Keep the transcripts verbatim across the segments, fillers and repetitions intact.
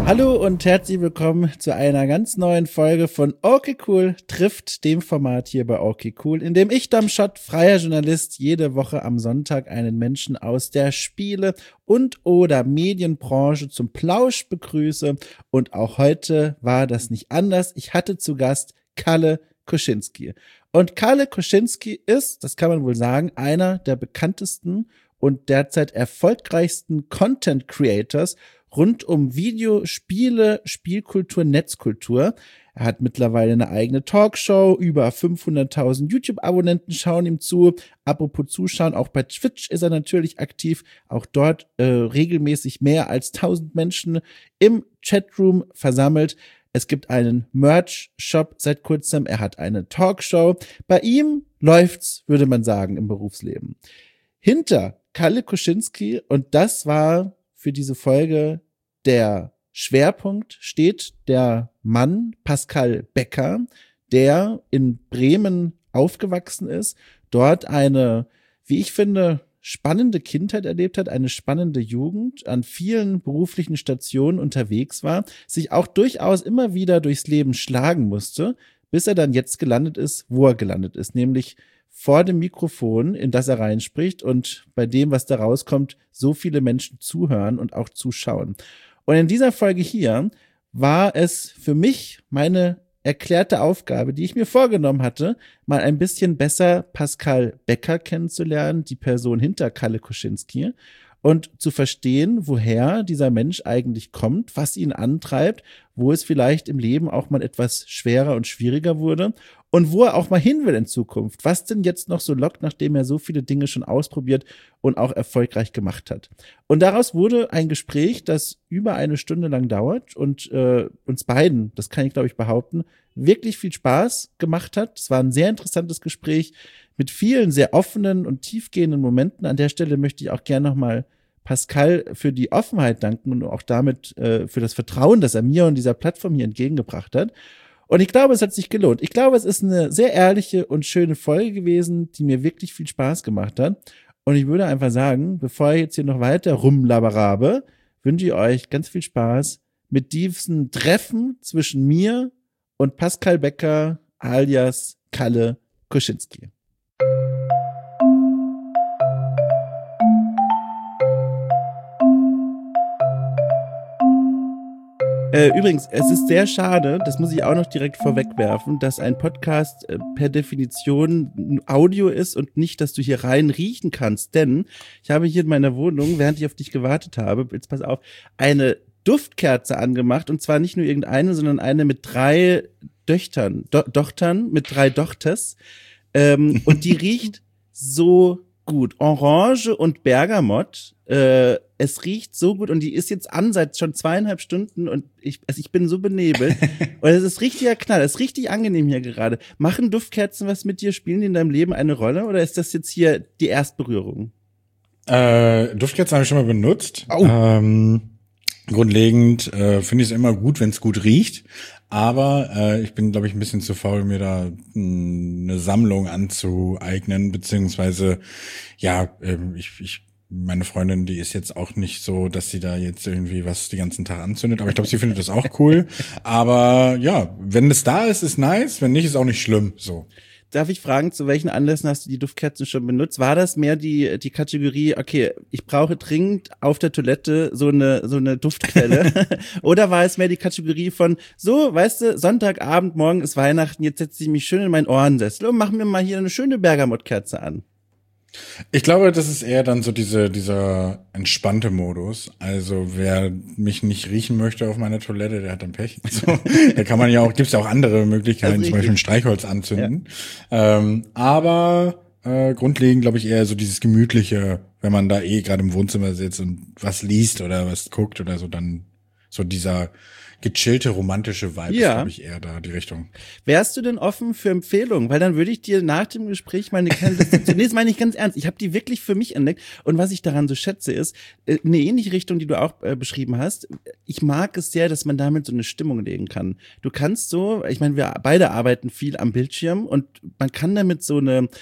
Hallo und herzlich willkommen zu einer ganz neuen Folge von Okay Cool trifft, dem Format hier bei Okay Cool, in dem ich, Dom Schott, freier Journalist, jede Woche am Sonntag einen Menschen aus der Spiele- und oder Medienbranche zum Plausch begrüße. Und auch heute war das nicht anders. Ich hatte zu Gast Kalle Kuschinski. Und Kalle Kuschinski ist, das kann man wohl sagen, einer der bekanntesten und derzeit erfolgreichsten Content Creators rund um Videospiele, Spielkultur, Netzkultur. Er hat mittlerweile eine eigene Talkshow, über fünfhunderttausend YouTube-Abonnenten schauen ihm zu. Apropos Zuschauen, auch bei Twitch ist er natürlich aktiv. Auch dort äh, regelmäßig mehr als tausend Menschen im Chatroom versammelt. Es gibt einen Merch-Shop seit kurzem. Er hat eine Talkshow. Bei ihm läuft's, würde man sagen, im Berufsleben. Hinter Kalle Kuschinski, und das war für diese Folge der Schwerpunkt, steht der Mann Pascal Becker, der in Bremen aufgewachsen ist, dort eine, wie ich finde, spannende Kindheit erlebt hat, eine spannende Jugend, an vielen beruflichen Stationen unterwegs war, sich auch durchaus immer wieder durchs Leben schlagen musste, bis er dann jetzt gelandet ist, wo er gelandet ist, nämlich vor dem Mikrofon, in das er reinspricht und bei dem, was da rauskommt, so viele Menschen zuhören und auch zuschauen. Und in dieser Folge hier war es für mich meine erklärte Aufgabe, die ich mir vorgenommen hatte, mal ein bisschen besser Pascal Becker kennenzulernen, die Person hinter Kalle Kuschinski, und zu verstehen, woher dieser Mensch eigentlich kommt, was ihn antreibt, wo es vielleicht im Leben auch mal etwas schwerer und schwieriger wurde und wo er auch mal hin will in Zukunft, was denn jetzt noch so lockt, nachdem er so viele Dinge schon ausprobiert und auch erfolgreich gemacht hat. Und daraus wurde ein Gespräch, das über eine Stunde lang dauert und äh, uns beiden, das kann ich glaube ich behaupten, wirklich viel Spaß gemacht hat. Es war ein sehr interessantes Gespräch mit vielen sehr offenen und tiefgehenden Momenten. An der Stelle möchte ich auch gerne nochmal Pascal für die Offenheit danken und auch damit äh, für das Vertrauen, das er mir und dieser Plattform hier entgegengebracht hat. Und ich glaube, es hat sich gelohnt. Ich glaube, es ist eine sehr ehrliche und schöne Folge gewesen, die mir wirklich viel Spaß gemacht hat. Und ich würde einfach sagen, bevor ich jetzt hier noch weiter rumlaberabe, wünsche ich euch ganz viel Spaß mit diesem Treffen zwischen mir und Pascal Becker alias Kalle Kuschinski. Äh, übrigens, es ist sehr schade, das muss ich auch noch direkt vorwegwerfen, dass ein Podcast äh, per Definition Audio ist und nicht, dass du hier rein riechen kannst. Denn ich habe hier in meiner Wohnung, während ich auf dich gewartet habe, jetzt pass auf, eine Duftkerze angemacht. Und zwar nicht nur irgendeine, sondern eine mit drei Töchtern, Do- Dochtern, mit drei Dochters. Ähm, und die riecht so gut. Orange und Bergamott. Äh, es riecht so gut und die ist jetzt an seit schon zweieinhalb Stunden und ich, also ich bin so benebelt. Und es ist richtiger Knall. Es ist richtig angenehm hier gerade. Machen Duftkerzen was mit dir? Spielen die in deinem Leben eine Rolle oder ist das jetzt hier die Erstberührung? Äh, Duftkerzen habe ich schon mal benutzt. Oh. Ähm, grundlegend äh, finde ich es immer gut, wenn es gut riecht. Aber äh, ich bin, glaube ich, ein bisschen zu faul, mir da mh, eine Sammlung anzueignen, beziehungsweise ja, äh, ich, ich meine Freundin, die ist jetzt auch nicht so, dass sie da jetzt irgendwie was den ganzen Tag anzündet, aber ich glaube, sie findet das auch cool. Aber ja, wenn es da ist, ist nice, wenn nicht, ist auch nicht schlimm, so. Darf ich fragen, zu welchen Anlässen hast du die Duftkerzen schon benutzt? War das mehr die die Kategorie, okay, ich brauche dringend auf der Toilette so eine so eine Duftquelle? Oder war es mehr die Kategorie von, so, weißt du, Sonntagabend, morgen ist Weihnachten, jetzt setze ich mich schön in meinen Ohrensessel und mach mir mal hier eine schöne Bergamottkerze an? Ich glaube, das ist eher dann so diese dieser entspannte Modus. Also wer mich nicht riechen möchte auf meiner Toilette, der hat dann Pech. So, da kann man ja auch, gibt's ja auch andere Möglichkeiten, zum Beispiel ein Streichholz anzünden. Ja. Ähm, aber äh, grundlegend glaube ich eher so dieses gemütliche, wenn man da eh gerade im Wohnzimmer sitzt und was liest oder was guckt oder so, dann so dieser gechillte, romantische Vibe ja. ist, glaube ich, eher da die Richtung. Wärst du denn offen für Empfehlungen? Weil dann würde ich dir nach dem Gespräch meine kleine Liste, zunächst meine ich ganz ernst, ich habe die wirklich für mich entdeckt und was ich daran so schätze ist, eine ähnliche Richtung, die du auch äh, beschrieben hast, ich mag es sehr, dass man damit so eine Stimmung legen kann. Du kannst so, ich meine, wir beide arbeiten viel am Bildschirm und man kann damit so eine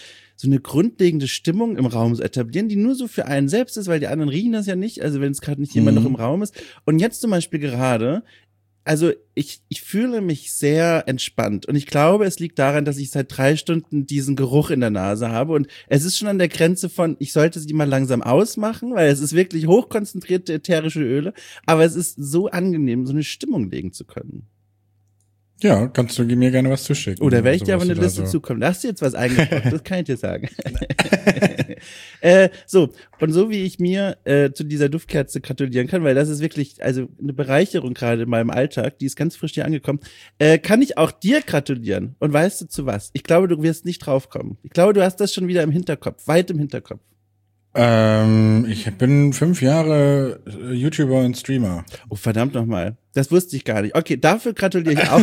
so eine grundlegende Stimmung im Raum so etablieren, die nur so für einen selbst ist, weil die anderen riechen das ja nicht, also wenn es gerade nicht jemand mhm. noch im Raum ist. Und jetzt zum Beispiel gerade, also ich ich fühle mich sehr entspannt und ich glaube, es liegt daran, dass ich seit drei Stunden diesen Geruch in der Nase habe und es ist schon an der Grenze von, ich sollte sie mal langsam ausmachen, weil es ist wirklich hochkonzentrierte ätherische Öle, aber es ist so angenehm, so eine Stimmung legen zu können. Ja, kannst du mir gerne was zuschicken. Oder werde ich dir aber eine Liste so zukommen. Da hast du jetzt was eingebracht, das kann ich dir sagen. äh, so, und so wie ich mir äh, zu dieser Duftkerze gratulieren kann, weil das ist wirklich also eine Bereicherung gerade in meinem Alltag, die ist ganz frisch hier angekommen, äh, kann ich auch dir gratulieren. Und weißt du zu was? Ich glaube, du wirst nicht draufkommen. Ich glaube, du hast das schon wieder im Hinterkopf, weit im Hinterkopf. Ähm, ich bin fünf Jahre YouTuber und Streamer. Oh, verdammt nochmal. Das wusste ich gar nicht. Okay, dafür gratuliere ich auch.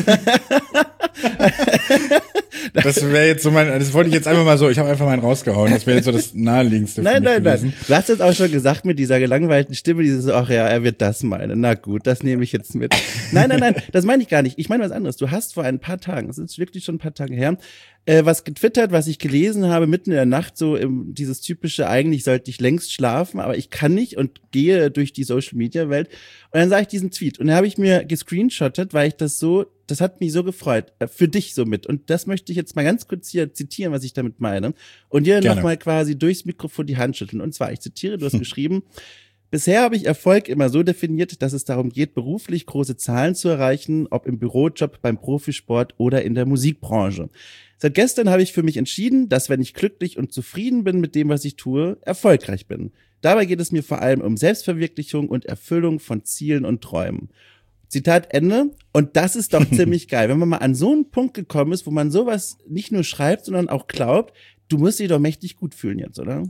Das wäre jetzt so mein, das wollte ich jetzt einfach mal so, ich habe einfach mal einen rausgehauen. Das wäre jetzt so das naheliegendste. Nein, nein, gewesen. nein. Du hast jetzt auch schon gesagt mit dieser gelangweilten Stimme, dieses, ach ja, er wird das meinen. Na gut, das nehme ich jetzt mit. Nein, nein, nein, das meine ich gar nicht. Ich meine was anderes. Du hast vor ein paar Tagen, das ist wirklich schon ein paar Tage her, äh, was getwittert, was ich gelesen habe, mitten in der Nacht, so im, dieses typische, eigentlich sollte ich längst schlafen, aber ich kann nicht und gehe durch die Social-Media-Welt. Und dann sah ich diesen Tweet und den habe ich mir gescreenshottet, weil ich das so, das hat mich so gefreut, äh, für dich so mit. Und das möchte ich jetzt mal ganz kurz hier zitieren, was ich damit meine. Und dir nochmal quasi durchs Mikrofon die Hand schütteln. Und zwar, ich zitiere, du hast hm. geschrieben, bisher habe ich Erfolg immer so definiert, dass es darum geht, beruflich große Zahlen zu erreichen, ob im Bürojob, beim Profisport oder in der Musikbranche. Seit gestern habe ich für mich entschieden, dass wenn ich glücklich und zufrieden bin mit dem, was ich tue, erfolgreich bin. Dabei geht es mir vor allem um Selbstverwirklichung und Erfüllung von Zielen und Träumen. Zitat Ende. Und das ist doch ziemlich geil. Wenn man mal an so einen Punkt gekommen ist, wo man sowas nicht nur schreibt, sondern auch glaubt, du musst dich doch mächtig gut fühlen jetzt, oder?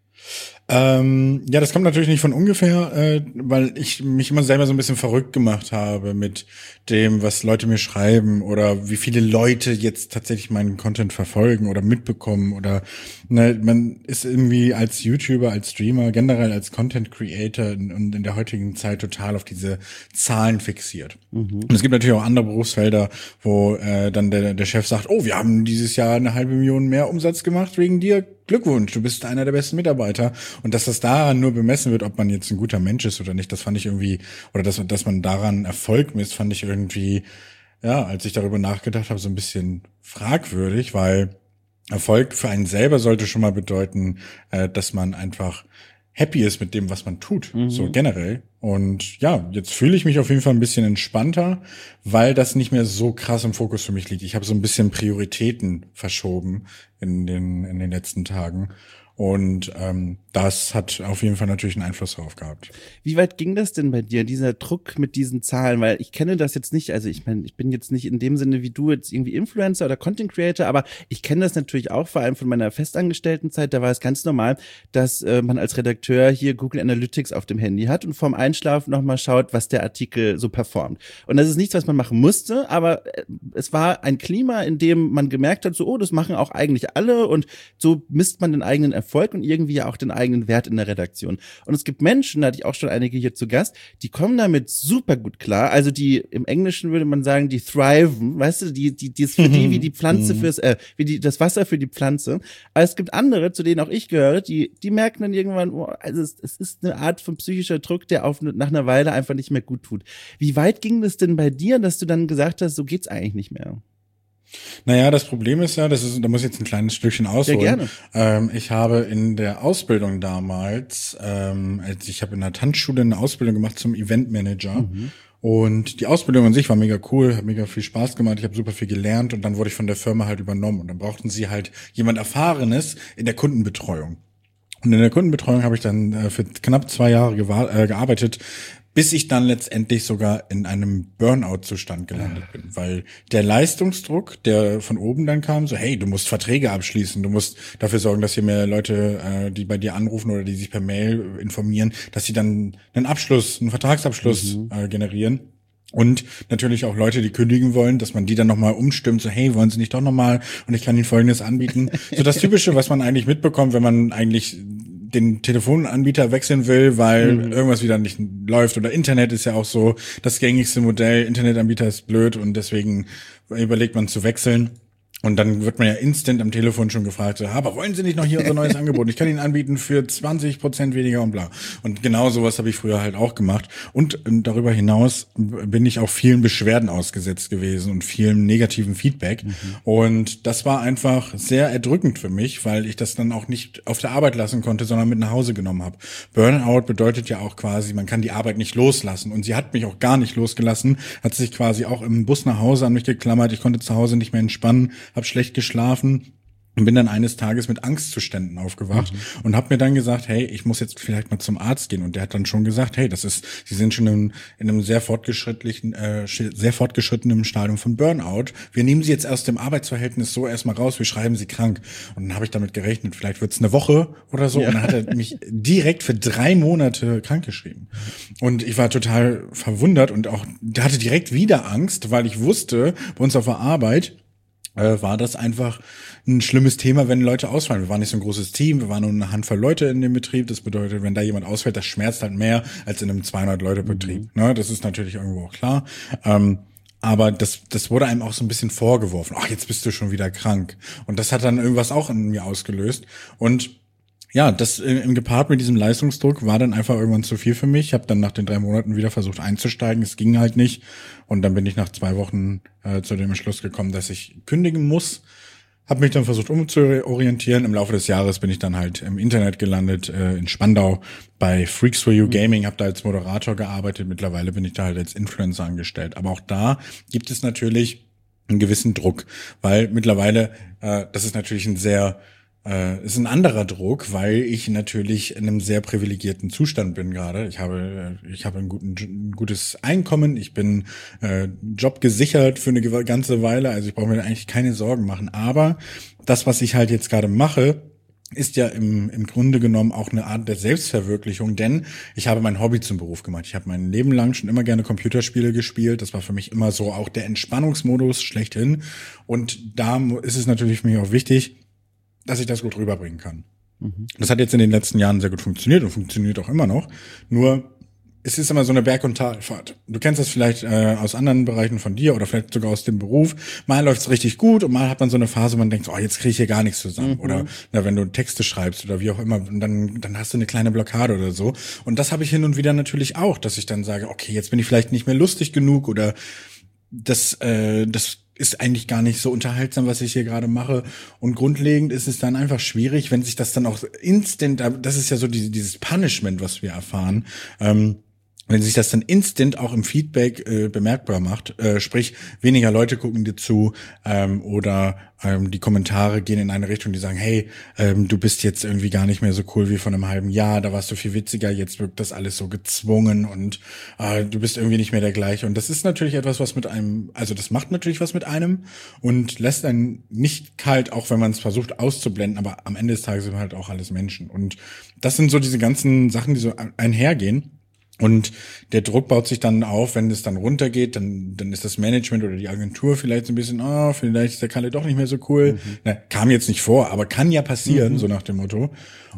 Ähm, ja, das kommt natürlich nicht von ungefähr, äh, weil ich mich immer selber so ein bisschen verrückt gemacht habe mit dem, was Leute mir schreiben oder wie viele Leute jetzt tatsächlich meinen Content verfolgen oder mitbekommen oder ne, man ist irgendwie als YouTuber, als Streamer, generell als Content Creator und in, in der heutigen Zeit total auf diese Zahlen fixiert. Mhm. Und es gibt natürlich auch andere Berufsfelder, wo äh, dann der, der Chef sagt, oh, wir haben dieses Jahr eine halbe Million mehr Umsatz gemacht wegen dir. Glückwunsch, du bist einer der besten Mitarbeiter. Und dass das daran nur bemessen wird, ob man jetzt ein guter Mensch ist oder nicht, das fand ich irgendwie, oder dass, dass man daran Erfolg misst, fand ich irgendwie, ja, als ich darüber nachgedacht habe, so ein bisschen fragwürdig, weil Erfolg für einen selber sollte schon mal bedeuten, äh, dass man einfach happy ist mit dem, was man tut, mhm. so generell. Und ja, jetzt fühle ich mich auf jeden Fall ein bisschen entspannter, weil das nicht mehr so krass im Fokus für mich liegt. Ich habe so ein bisschen Prioritäten verschoben in den in den letzten Tagen. Und ähm, das hat auf jeden Fall natürlich einen Einfluss darauf gehabt. Wie weit ging das denn bei dir, dieser Druck mit diesen Zahlen? Weil ich kenne das jetzt nicht, also ich meine, ich bin jetzt nicht in dem Sinne wie du jetzt irgendwie Influencer oder Content Creator, aber ich kenne das natürlich auch vor allem von meiner festangestellten Zeit. Da war es ganz normal, dass äh, man als Redakteur hier Google Analytics auf dem Handy hat und vorm Einschlafen nochmal schaut, was der Artikel so performt. Und das ist nichts, was man machen musste, aber äh, es war ein Klima, in dem man gemerkt hat, so, oh, das machen auch eigentlich alle und so misst man den eigenen Erfolg Erfolg und irgendwie auch den eigenen Wert in der Redaktion. Und es gibt Menschen, da hatte ich auch schon einige hier zu Gast, die kommen damit super gut klar. Also die, im Englischen würde man sagen, die thriven, weißt du, die, die, die ist für die wie die Pflanze fürs, äh, wie die, das Wasser für die Pflanze. Aber es gibt andere, zu denen auch ich gehöre, die, die merken dann irgendwann, oh, also es, es ist eine Art von psychischer Druck, der auf, nach einer Weile einfach nicht mehr gut tut. Wie weit ging das denn bei dir, dass du dann gesagt hast, so geht's eigentlich nicht mehr? Naja, das Problem ist ja, das ist, da muss ich jetzt ein kleines Stückchen ausholen. Ja, gerne. Ähm, ich habe in der Ausbildung damals, ähm, also ich habe in der Tanzschule eine Ausbildung gemacht zum Eventmanager. Mhm. Und die Ausbildung an sich war mega cool, hat mega viel Spaß gemacht, ich habe super viel gelernt und dann wurde ich von der Firma halt übernommen. Und dann brauchten sie halt jemand Erfahrenes in der Kundenbetreuung. Und in der Kundenbetreuung habe ich dann äh, für knapp zwei Jahre gewa- äh, gearbeitet, bis ich dann letztendlich sogar in einem Burnout-Zustand gelandet bin, weil der Leistungsdruck, der von oben dann kam, so hey, du musst Verträge abschließen, du musst dafür sorgen, dass hier mehr Leute, äh, die bei dir anrufen oder die sich per Mail informieren, dass sie dann einen Abschluss, einen Vertragsabschluss mhm. äh, generieren. Und natürlich auch Leute, die kündigen wollen, dass man die dann nochmal umstimmt, so hey, wollen Sie nicht doch nochmal und ich kann Ihnen Folgendes anbieten. So das Typische, was man eigentlich mitbekommt, wenn man eigentlich den Telefonanbieter wechseln will, weil mhm. irgendwas wieder nicht läuft. Oder Internet ist ja auch so das gängigste Modell. Internetanbieter ist blöd und deswegen überlegt man zu wechseln. Und dann wird man ja instant am Telefon schon gefragt, so, aber wollen Sie nicht noch hier unser neues Angebot? Ich kann Ihnen anbieten für zwanzig Prozent weniger und bla. Und genau sowas habe ich früher halt auch gemacht. Und ähm, darüber hinaus bin ich auch vielen Beschwerden ausgesetzt gewesen und vielen negativen Feedback. Mhm. Und das war einfach sehr erdrückend für mich, weil ich das dann auch nicht auf der Arbeit lassen konnte, sondern mit nach Hause genommen habe. Burnout bedeutet ja auch quasi, man kann die Arbeit nicht loslassen. Und sie hat mich auch gar nicht losgelassen, hat sich quasi auch im Bus nach Hause an mich geklammert. Ich konnte zu Hause nicht mehr entspannen, habe schlecht geschlafen und bin dann eines Tages mit Angstzuständen aufgewacht mhm. und habe mir dann gesagt, hey, ich muss jetzt vielleicht mal zum Arzt gehen. Und der hat dann schon gesagt, hey, das ist, Sie sind schon in, in einem sehr fortgeschrittlichen, äh, sehr fortgeschrittenen Stadium von Burnout. Wir nehmen Sie jetzt aus dem Arbeitsverhältnis so erstmal raus, wir schreiben Sie krank. Und dann habe ich damit gerechnet, vielleicht wird's eine Woche oder so. Ja. Und dann hat er mich direkt für drei Monate krankgeschrieben. Und ich war total verwundert und auch, der hatte direkt wieder Angst, weil ich wusste, bei uns auf der Arbeit, Äh, war das einfach ein schlimmes Thema, wenn Leute ausfallen. Wir waren nicht so ein großes Team, wir waren nur eine Handvoll Leute in dem Betrieb. Das bedeutet, wenn da jemand ausfällt, das schmerzt halt mehr als in einem zweihundert-Leute-Betrieb. Mhm. Ne, das ist natürlich irgendwo auch klar. Ähm, aber das, das wurde einem auch so ein bisschen vorgeworfen. Ach, jetzt bist du schon wieder krank. Und das hat dann irgendwas auch in mir ausgelöst. Und ja, das im Gepaart mit diesem Leistungsdruck war dann einfach irgendwann zu viel für mich. Ich habe dann nach den drei Monaten wieder versucht einzusteigen. Es ging halt nicht. Und dann bin ich nach zwei Wochen äh, zu dem Entschluss gekommen, dass ich kündigen muss. Habe mich dann versucht umzuorientieren. Im Laufe des Jahres bin ich dann halt im Internet gelandet, äh, in Spandau bei Freaks for You Gaming, habe da als Moderator gearbeitet. Mittlerweile bin ich da halt als Influencer angestellt. Aber auch da gibt es natürlich einen gewissen Druck, weil mittlerweile, äh, das ist natürlich ein sehr Äh, ist ein anderer Druck, weil ich natürlich in einem sehr privilegierten Zustand bin gerade. Ich habe, ich habe ein, guten, ein gutes Einkommen, ich bin äh, Job gesichert für eine ganze Weile, also ich brauche mir eigentlich keine Sorgen machen. Aber das, was ich halt jetzt gerade mache, ist ja im, im Grunde genommen auch eine Art der Selbstverwirklichung, denn ich habe mein Hobby zum Beruf gemacht. Ich habe mein Leben lang schon immer gerne Computerspiele gespielt. Das war für mich immer so auch der Entspannungsmodus schlechthin. Und da ist es natürlich für mich auch wichtig, dass ich das gut rüberbringen kann. Mhm. Das hat jetzt in den letzten Jahren sehr gut funktioniert und funktioniert auch immer noch. Nur, es ist immer so eine Berg- und Talfahrt. Du kennst das vielleicht äh, aus anderen Bereichen von dir oder vielleicht sogar aus dem Beruf. Mal läuft's richtig gut und mal hat man so eine Phase, wo man denkt, oh, jetzt kriege ich hier gar nichts zusammen. Mhm. Oder na, wenn du Texte schreibst oder wie auch immer, und dann, dann hast du eine kleine Blockade oder so. Und das habe ich hin und wieder natürlich auch, dass ich dann sage, okay, jetzt bin ich vielleicht nicht mehr lustig genug oder das, äh, das ist eigentlich gar nicht so unterhaltsam, was ich hier gerade mache. Und grundlegend ist es dann einfach schwierig, wenn sich das dann auch instant, das ist ja so die, dieses Punishment, was wir erfahren, ähm, wenn sich das dann instant auch im Feedback äh, bemerkbar macht, äh, sprich weniger Leute gucken dir zu ähm, oder ähm, die Kommentare gehen in eine Richtung, die sagen, hey, ähm, du bist jetzt irgendwie gar nicht mehr so cool wie vor einem halben Jahr, da warst du viel witziger, jetzt wirkt das alles so gezwungen und äh, du bist irgendwie nicht mehr der gleiche. Und das ist natürlich etwas, was mit einem, also das macht natürlich was mit einem und lässt einen nicht kalt, auch wenn man es versucht auszublenden, aber am Ende des Tages sind wir halt auch alles Menschen. Und das sind so diese ganzen Sachen, die so einhergehen. Und der Druck baut sich dann auf, wenn es dann runtergeht, dann dann ist das Management oder die Agentur vielleicht so ein bisschen, oh, vielleicht ist der Kalle doch nicht mehr so cool. Mhm. Na, kam jetzt nicht vor, aber kann ja passieren, mhm. so nach dem Motto.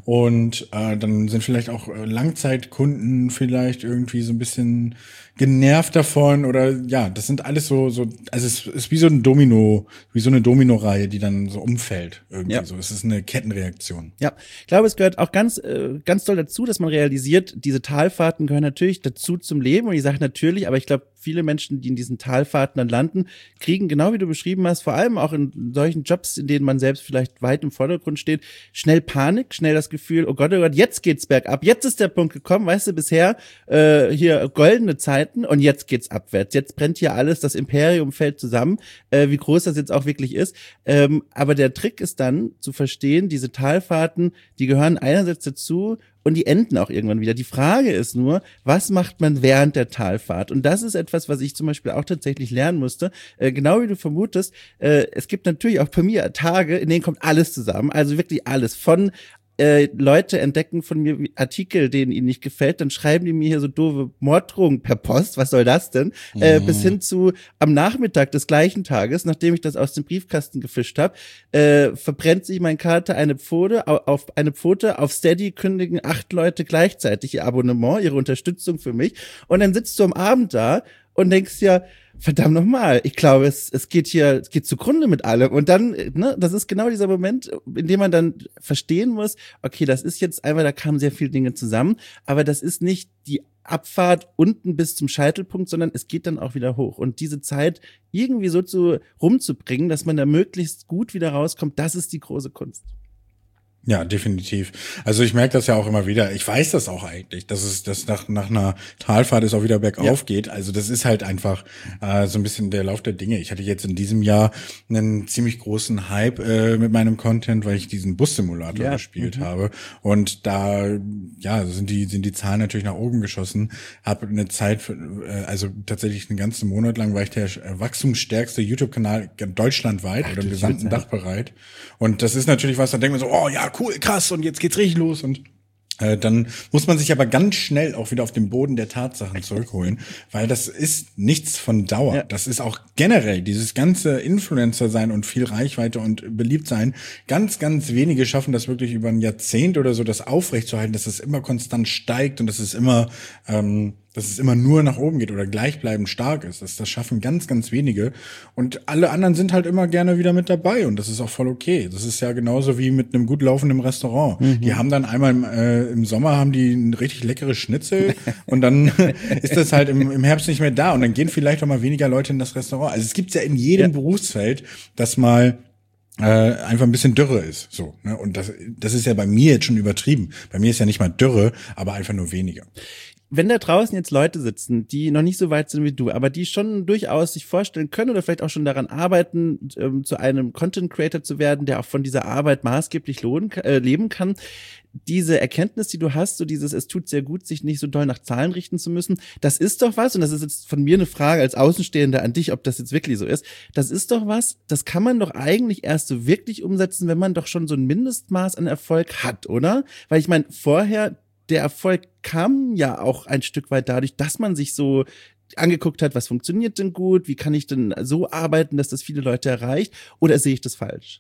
Und äh, dann sind vielleicht auch äh, Langzeitkunden vielleicht irgendwie so ein bisschen genervt davon oder ja, das sind alles so so, also es ist wie so ein Domino, wie so eine Domino-Reihe, die dann so umfällt irgendwie ja. so. Es ist eine Kettenreaktion. Ja, ich glaube, es gehört auch ganz äh, ganz doll dazu, dass man realisiert, diese Talfahrten gehören natürlich dazu zum Leben und ich sage natürlich, aber ich glaube, viele Menschen, die in diesen Talfahrten dann landen, kriegen, genau wie du beschrieben hast, vor allem auch in solchen Jobs, in denen man selbst vielleicht weit im Vordergrund steht, schnell Panik, schnell das Gefühl, oh Gott, oh Gott, jetzt geht's bergab, jetzt ist der Punkt gekommen, weißt du, bisher äh, hier goldene Zeiten und jetzt geht's abwärts, jetzt brennt hier alles, das Imperium fällt zusammen, äh, wie groß das jetzt auch wirklich ist, ähm, aber der Trick ist dann zu verstehen, diese Talfahrten, die gehören einerseits dazu, und die enden auch irgendwann wieder. Die Frage ist nur, was macht man während der Talfahrt? Und das ist etwas, was ich zum Beispiel auch tatsächlich lernen musste. Äh, genau wie du vermutest, äh, es gibt natürlich auch bei mir Tage, in denen kommt alles zusammen. Also wirklich alles. Von äh, Leute entdecken von mir Artikel, denen ihnen nicht gefällt, dann schreiben die mir hier so doofe Morddrohungen per Post, was soll das denn? Mhm. Äh, bis hin zu am Nachmittag des gleichen Tages, nachdem ich das aus dem Briefkasten gefischt habe, äh, verbrennt sich mein Kater eine Pfote, auf eine Pfote, auf Steady kündigen acht Leute gleichzeitig ihr Abonnement, ihre Unterstützung für mich und dann sitzt du am Abend da und denkst ja, verdammt nochmal, ich glaube, es, es geht hier, es geht zugrunde mit allem. Und dann, ne, das ist genau dieser Moment, in dem man dann verstehen muss, okay, das ist jetzt einmal, da kamen sehr viele Dinge zusammen, aber das ist nicht die Abfahrt unten bis zum Scheitelpunkt, sondern es geht dann auch wieder hoch. Und diese Zeit irgendwie so zu rumzubringen, dass man da möglichst gut wieder rauskommt, das ist die große Kunst. Ja, definitiv. Also ich merke das ja auch immer wieder. Ich weiß das auch eigentlich, dass es dass nach nach einer Talfahrt es auch wieder bergauf ja. geht. Also das ist halt einfach äh, so ein bisschen der Lauf der Dinge. Ich hatte jetzt in diesem Jahr einen ziemlich großen Hype äh, mit meinem Content, weil ich diesen Bussimulator ja. gespielt mhm. habe. Und da ja sind die sind die Zahlen natürlich nach oben geschossen. Habe eine Zeit, für, äh, also tatsächlich einen ganzen Monat lang war ich der wachstumsstärkste YouTube-Kanal deutschlandweit Ach, oder im gesamten Dachbereich. Und das ist natürlich was, da denkt man so, oh ja, cool, krass, und jetzt geht's richtig los. Und äh, dann muss man sich aber ganz schnell auch wieder auf den Boden der Tatsachen zurückholen, weil das ist nichts von Dauer. Ja. Das ist auch generell dieses ganze Influencer sein und viel Reichweite und beliebt sein. Ganz, ganz wenige schaffen das wirklich über ein Jahrzehnt oder so, das aufrechtzuerhalten, dass es immer konstant steigt und dass es immer ähm, dass es immer nur nach oben geht oder gleichbleibend stark ist. Das, das schaffen ganz, ganz wenige. Und alle anderen sind halt immer gerne wieder mit dabei. Und das ist auch voll okay. Das ist ja genauso wie mit einem gut laufenden Restaurant. Mhm. Die haben dann einmal im, äh, im Sommer haben die ein richtig leckeres Schnitzel und dann ist das halt im, im Herbst nicht mehr da. Und dann gehen vielleicht auch mal weniger Leute in das Restaurant. Also es gibt's ja in jedem ja. Berufsfeld, dass mal äh, einfach ein bisschen Dürre ist. So, ne? Und das, das ist ja bei mir jetzt schon übertrieben. Bei mir ist ja nicht mal Dürre, aber einfach nur weniger. Wenn da draußen jetzt Leute sitzen, die noch nicht so weit sind wie du, aber die schon durchaus sich vorstellen können oder vielleicht auch schon daran arbeiten, ähm, zu einem Content Creator zu werden, der auch von dieser Arbeit maßgeblich lohnen, äh, leben kann, diese Erkenntnis, die du hast, so dieses, es tut sehr gut, sich nicht so doll nach Zahlen richten zu müssen, das ist doch was, und das ist jetzt von mir eine Frage als Außenstehender an dich, ob das jetzt wirklich so ist, das ist doch was, das kann man doch eigentlich erst so wirklich umsetzen, wenn man doch schon so ein Mindestmaß an Erfolg hat, oder? Weil ich meine, vorher der Erfolg kam ja auch ein Stück weit dadurch, dass man sich so angeguckt hat, was funktioniert denn gut, wie kann ich denn so arbeiten, dass das viele Leute erreicht, oder sehe ich das falsch?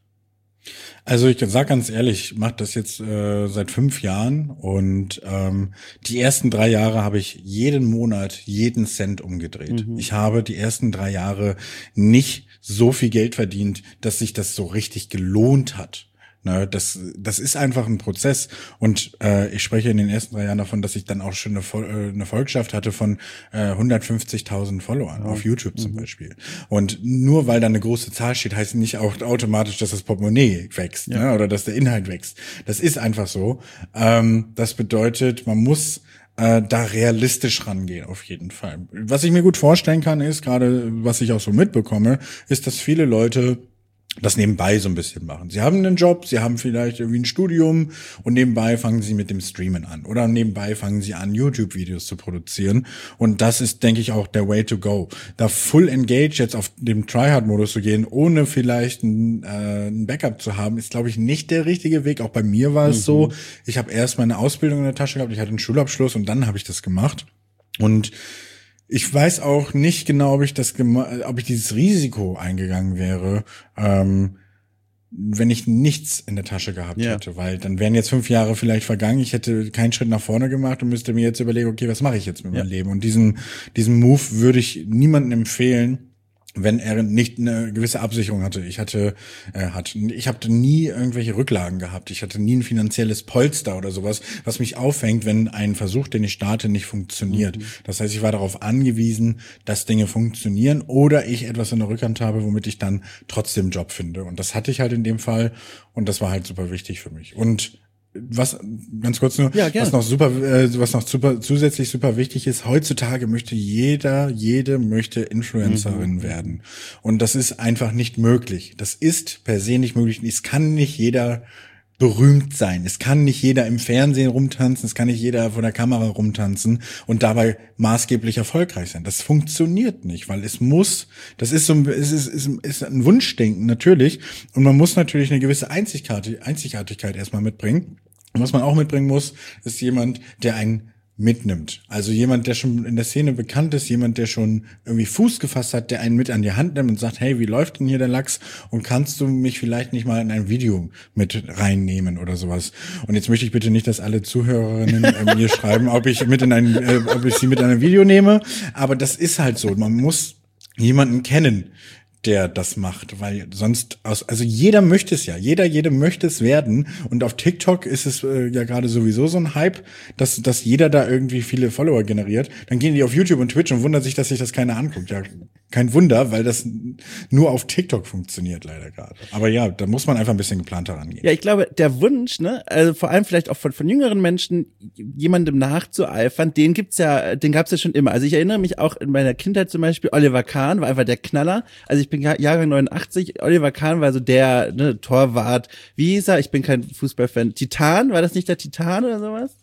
Also ich sag ganz ehrlich, ich mache das jetzt äh, seit fünf Jahren und ähm, die ersten drei Jahre habe ich jeden Monat jeden Cent umgedreht. Mhm. Ich habe die ersten drei Jahre nicht so viel Geld verdient, dass sich das so richtig gelohnt hat. Ne, das, das ist einfach ein Prozess und äh, ich spreche in den ersten drei Jahren davon, dass ich dann auch schon eine, eine Volkschaft hatte von äh, hundertfünfzigtausend Followern oh. auf YouTube zum mhm. Beispiel. Und nur weil da eine große Zahl steht, heißt nicht auch automatisch, dass das Portemonnaie wächst ja. ne, oder dass der Inhalt wächst. Das ist einfach so. Ähm, das bedeutet, man muss äh, da realistisch rangehen auf jeden Fall. Was ich mir gut vorstellen kann, ist gerade, was ich auch so mitbekomme, ist, dass viele Leute das nebenbei so ein bisschen machen. Sie haben einen Job, sie haben vielleicht irgendwie ein Studium und nebenbei fangen sie mit dem Streamen an. Oder nebenbei fangen sie an, YouTube-Videos zu produzieren. Und das ist, denke ich, auch der way to go. Da full engaged jetzt auf dem Tryhard-Modus zu gehen, ohne vielleicht ein, äh, ein Backup zu haben, ist, glaube ich, nicht der richtige Weg. Auch bei mir war es mhm. so, ich habe erst meine Ausbildung in der Tasche gehabt, ich hatte einen Schulabschluss und dann habe ich das gemacht. Und ich weiß auch nicht genau, ob ich das, ob ich dieses Risiko eingegangen wäre, ähm, wenn ich nichts in der Tasche gehabt ja. hätte, weil dann wären jetzt fünf Jahre vielleicht vergangen. Ich hätte keinen Schritt nach vorne gemacht und müsste mir jetzt überlegen, okay, was mache ich jetzt mit ja. meinem Leben? Und diesen, diesen Move würde ich niemandem empfehlen, wenn er nicht eine gewisse Absicherung hatte. Ich hatte, äh, hat, ich habe nie irgendwelche Rücklagen gehabt. Ich hatte nie ein finanzielles Polster oder sowas, was mich auffängt, wenn ein Versuch, den ich starte, nicht funktioniert. Mhm. Das heißt, ich war darauf angewiesen, dass Dinge funktionieren oder ich etwas in der Rückhand habe, womit ich dann trotzdem einen Job finde. Und das hatte ich halt in dem Fall und das war halt super wichtig für mich. Und was ganz kurz nur, ja, was noch super, äh, was noch super zusätzlich super wichtig ist: Heutzutage möchte jeder, jede möchte Influencerin mhm. werden, und das ist einfach nicht möglich. Das ist per se nicht möglich. Es kann nicht jeder berühmt sein. Es kann nicht jeder im Fernsehen rumtanzen, es kann nicht jeder vor der Kamera rumtanzen und dabei maßgeblich erfolgreich sein. Das funktioniert nicht, weil es muss, das ist so ein, es ist, ist, ist ein Wunschdenken natürlich, und man muss natürlich eine gewisse Einzigartigkeit, Einzigartigkeit erstmal mitbringen. Und was man auch mitbringen muss, ist jemand, der ein mitnimmt. Also jemand, der schon in der Szene bekannt ist, jemand, der schon irgendwie Fuß gefasst hat, der einen mit an die Hand nimmt und sagt, hey, wie läuft denn hier der Lachs? Und kannst du mich vielleicht nicht mal in ein Video mit reinnehmen oder sowas? Und jetzt möchte ich bitte nicht, dass alle Zuhörerinnen äh, mir schreiben, ob ich mit in ein, äh, ob ich sie mit in ein Video nehme. Aber das ist halt so. Man muss jemanden kennen, der das macht, weil sonst aus, also jeder möchte es ja, jeder, jede möchte es werden und auf TikTok ist es äh, ja gerade sowieso so ein Hype, dass, dass jeder da irgendwie viele Follower generiert, dann gehen die auf YouTube und Twitch und wundern sich, dass sich das keiner anguckt, ja, kein Wunder, weil das nur auf TikTok funktioniert leider gerade. Aber ja, da muss man einfach ein bisschen geplanter rangehen. Ja, ich glaube, der Wunsch, ne, also vor allem vielleicht auch von, von jüngeren Menschen, jemandem nachzueifern, den gibt's ja, den gab's ja schon immer. Also ich erinnere mich auch in meiner Kindheit zum Beispiel, Oliver Kahn war einfach der Knaller. Also ich bin Jahrgang neunundachtzig, Oliver Kahn war so der, ne, Torwart. Wie hieß er? Ich bin kein Fußballfan. Titan? War das nicht der Titan oder sowas?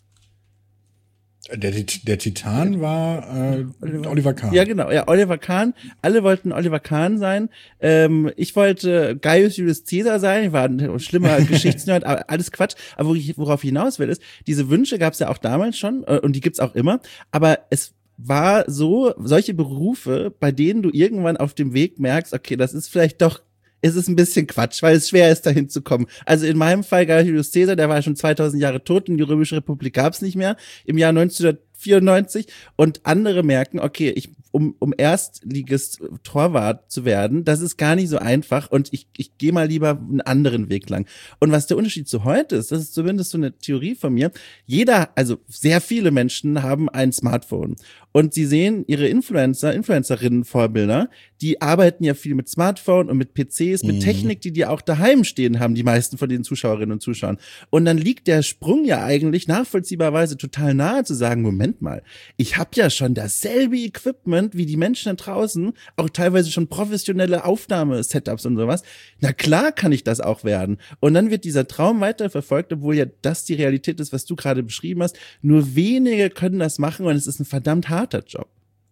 Der, der Titan war äh, Oliver, Oliver Kahn. Ja, genau. Ja, Oliver Kahn. Alle wollten Oliver Kahn sein. Ähm, ich wollte Gaius Julius Caesar sein. Ich war ein schlimmer Geschichtsnerd, aber alles Quatsch. Aber worauf ich hinaus will, ist, diese Wünsche gab es ja auch damals schon äh, und die gibt's auch immer. Aber es war so, solche Berufe, bei denen du irgendwann auf dem Weg merkst, okay, das ist vielleicht doch, ist es ein bisschen Quatsch, weil es schwer ist, dahin zu kommen. Also in meinem Fall, Gaius Julius Caesar, der war schon zweitausend Jahre tot und die Römische Republik gab's nicht mehr im Jahr neunzehnhundertvierundneunzig und andere merken, okay, ich um um Erstligist Torwart zu werden, das ist gar nicht so einfach und ich ich gehe mal lieber einen anderen Weg lang. Und was der Unterschied zu heute ist, das ist zumindest so eine Theorie von mir, jeder, also sehr viele Menschen haben ein Smartphone und sie sehen ihre Influencer, Influencerinnen Vorbilder, die arbeiten ja viel mit Smartphone und mit P Cs, mit mhm. Technik, die die auch daheim stehen haben, die meisten von den Zuschauerinnen und Zuschauern. Und dann liegt der Sprung ja eigentlich nachvollziehbarweise total nahe zu sagen, Moment mal, ich habe ja schon dasselbe Equipment wie die Menschen da draußen, auch teilweise schon professionelle Aufnahmesetups und sowas. Na klar kann ich das auch werden. Und dann wird dieser Traum weiterverfolgt, obwohl ja das die Realität ist, was du gerade beschrieben hast. Nur wenige können das machen und es ist ein verdammt harter Job.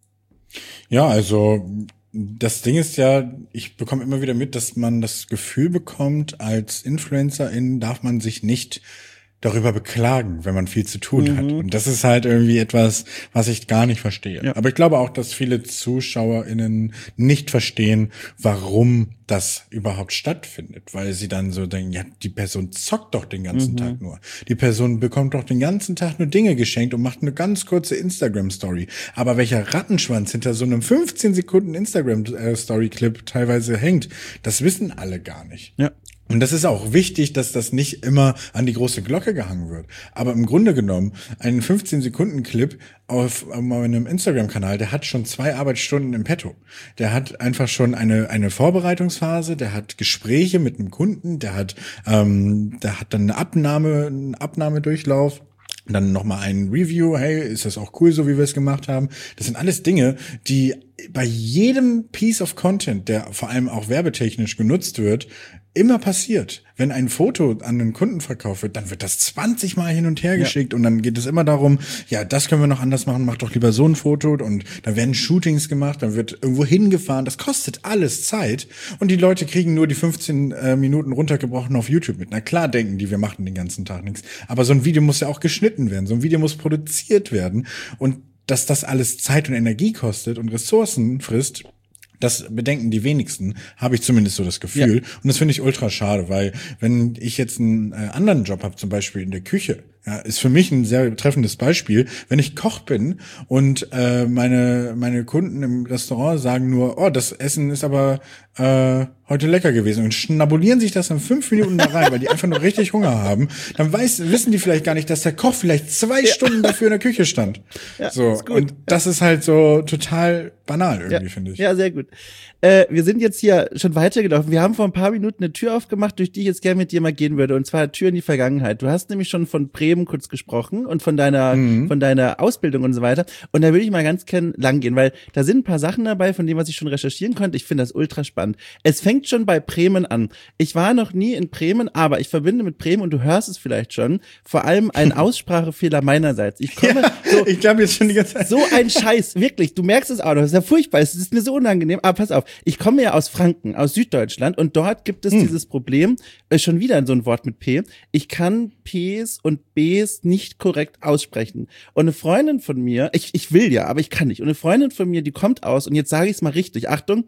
Ja, also das Ding ist ja, ich bekomme immer wieder mit, dass man das Gefühl bekommt, als Influencerin darf man sich nicht darüber beklagen, wenn man viel zu tun mhm. hat. Und das ist halt irgendwie etwas, was ich gar nicht verstehe. Ja. Aber ich glaube auch, dass viele ZuschauerInnen nicht verstehen, warum das überhaupt stattfindet, weil sie dann so denken, ja, die Person zockt doch den ganzen mhm. Tag nur. Die Person bekommt doch den ganzen Tag nur Dinge geschenkt und macht eine ganz kurze Instagram-Story. Aber welcher Rattenschwanz hinter so einem fünfzehn Sekunden Instagram-Story-Clip teilweise hängt, das wissen alle gar nicht. Ja. Und das ist auch wichtig, dass das nicht immer an die große Glocke gehangen wird. Aber im Grunde genommen, ein fünfzehn Sekunden Clip auf einem Instagram-Kanal, der hat schon zwei Arbeitsstunden im Petto. Der hat einfach schon eine eine Vorbereitungsphase, der hat Gespräche mit einem Kunden, der hat ähm, der hat dann eine Abnahme, einen Abnahmedurchlauf. Dann nochmal ein Review, hey, ist das auch cool, so wie wir es gemacht haben? Das sind alles Dinge, die bei jedem Piece of Content, der vor allem auch werbetechnisch genutzt wird, immer passiert. Wenn ein Foto an einen Kunden verkauft wird, dann wird das zwanzig Mal hin und her geschickt ja. und dann geht es immer darum, ja, das können wir noch anders machen, mach doch lieber so ein Foto und dann werden Shootings gemacht, dann wird irgendwo hingefahren, das kostet alles Zeit und die Leute kriegen nur die fünfzehn äh, Minuten runtergebrochen auf YouTube mit. Na klar denken die, wir machen den ganzen Tag nichts, aber so ein Video muss ja auch geschnitten werden, so ein Video muss produziert werden und dass das alles Zeit und Energie kostet und Ressourcen frisst, das bedenken die wenigsten, habe ich zumindest so das Gefühl. Ja. Und das finde ich ultra schade, weil wenn ich jetzt einen äh, anderen Job habe, zum Beispiel in der Küche, ja, ist für mich ein sehr treffendes Beispiel. Wenn ich Koch bin und äh, meine meine Kunden im Restaurant sagen nur, oh, das Essen ist aber äh, heute lecker gewesen und schnabulieren sich das in fünf Minuten da rein, weil die einfach nur richtig Hunger haben, dann weiß, wissen die vielleicht gar nicht, dass der Koch vielleicht zwei ja. Stunden dafür in der Küche stand. Ja, so und ja. das ist halt so total banal irgendwie, ja. finde ich. Ja, sehr gut. Äh, wir sind jetzt hier schon weitergelaufen. Wir haben vor ein paar Minuten eine Tür aufgemacht, durch die ich jetzt gerne mit dir mal gehen würde, und zwar eine Tür in die Vergangenheit. Du hast nämlich schon von Bremen kurz gesprochen und von deiner mhm. von deiner Ausbildung und so weiter. Und da würde ich mal ganz gern lang gehen, weil da sind ein paar Sachen dabei, von denen was ich schon recherchieren konnte. Ich finde das ultra spannend. Es fängt schon bei Bremen an. Ich war noch nie in Bremen, aber ich verbinde mit Bremen, und du hörst es vielleicht schon, vor allem einen Aussprachefehler meinerseits. Ich komme ja, so, ich glaube jetzt schon die ganze Zeit. So ein Scheiß, wirklich. Du merkst es auch noch. Das ist ja furchtbar. Es ist mir so unangenehm. Aber pass auf. Ich komme ja aus Franken, aus Süddeutschland, und dort gibt es hm. dieses Problem, äh, schon wieder so ein Wort mit P. Ich kann Ps und Bs Bs nicht korrekt aussprechen. Und eine Freundin von mir, ich, ich will ja, aber ich kann nicht. Und eine Freundin von mir, die kommt aus, und jetzt sage ich es mal richtig, Achtung,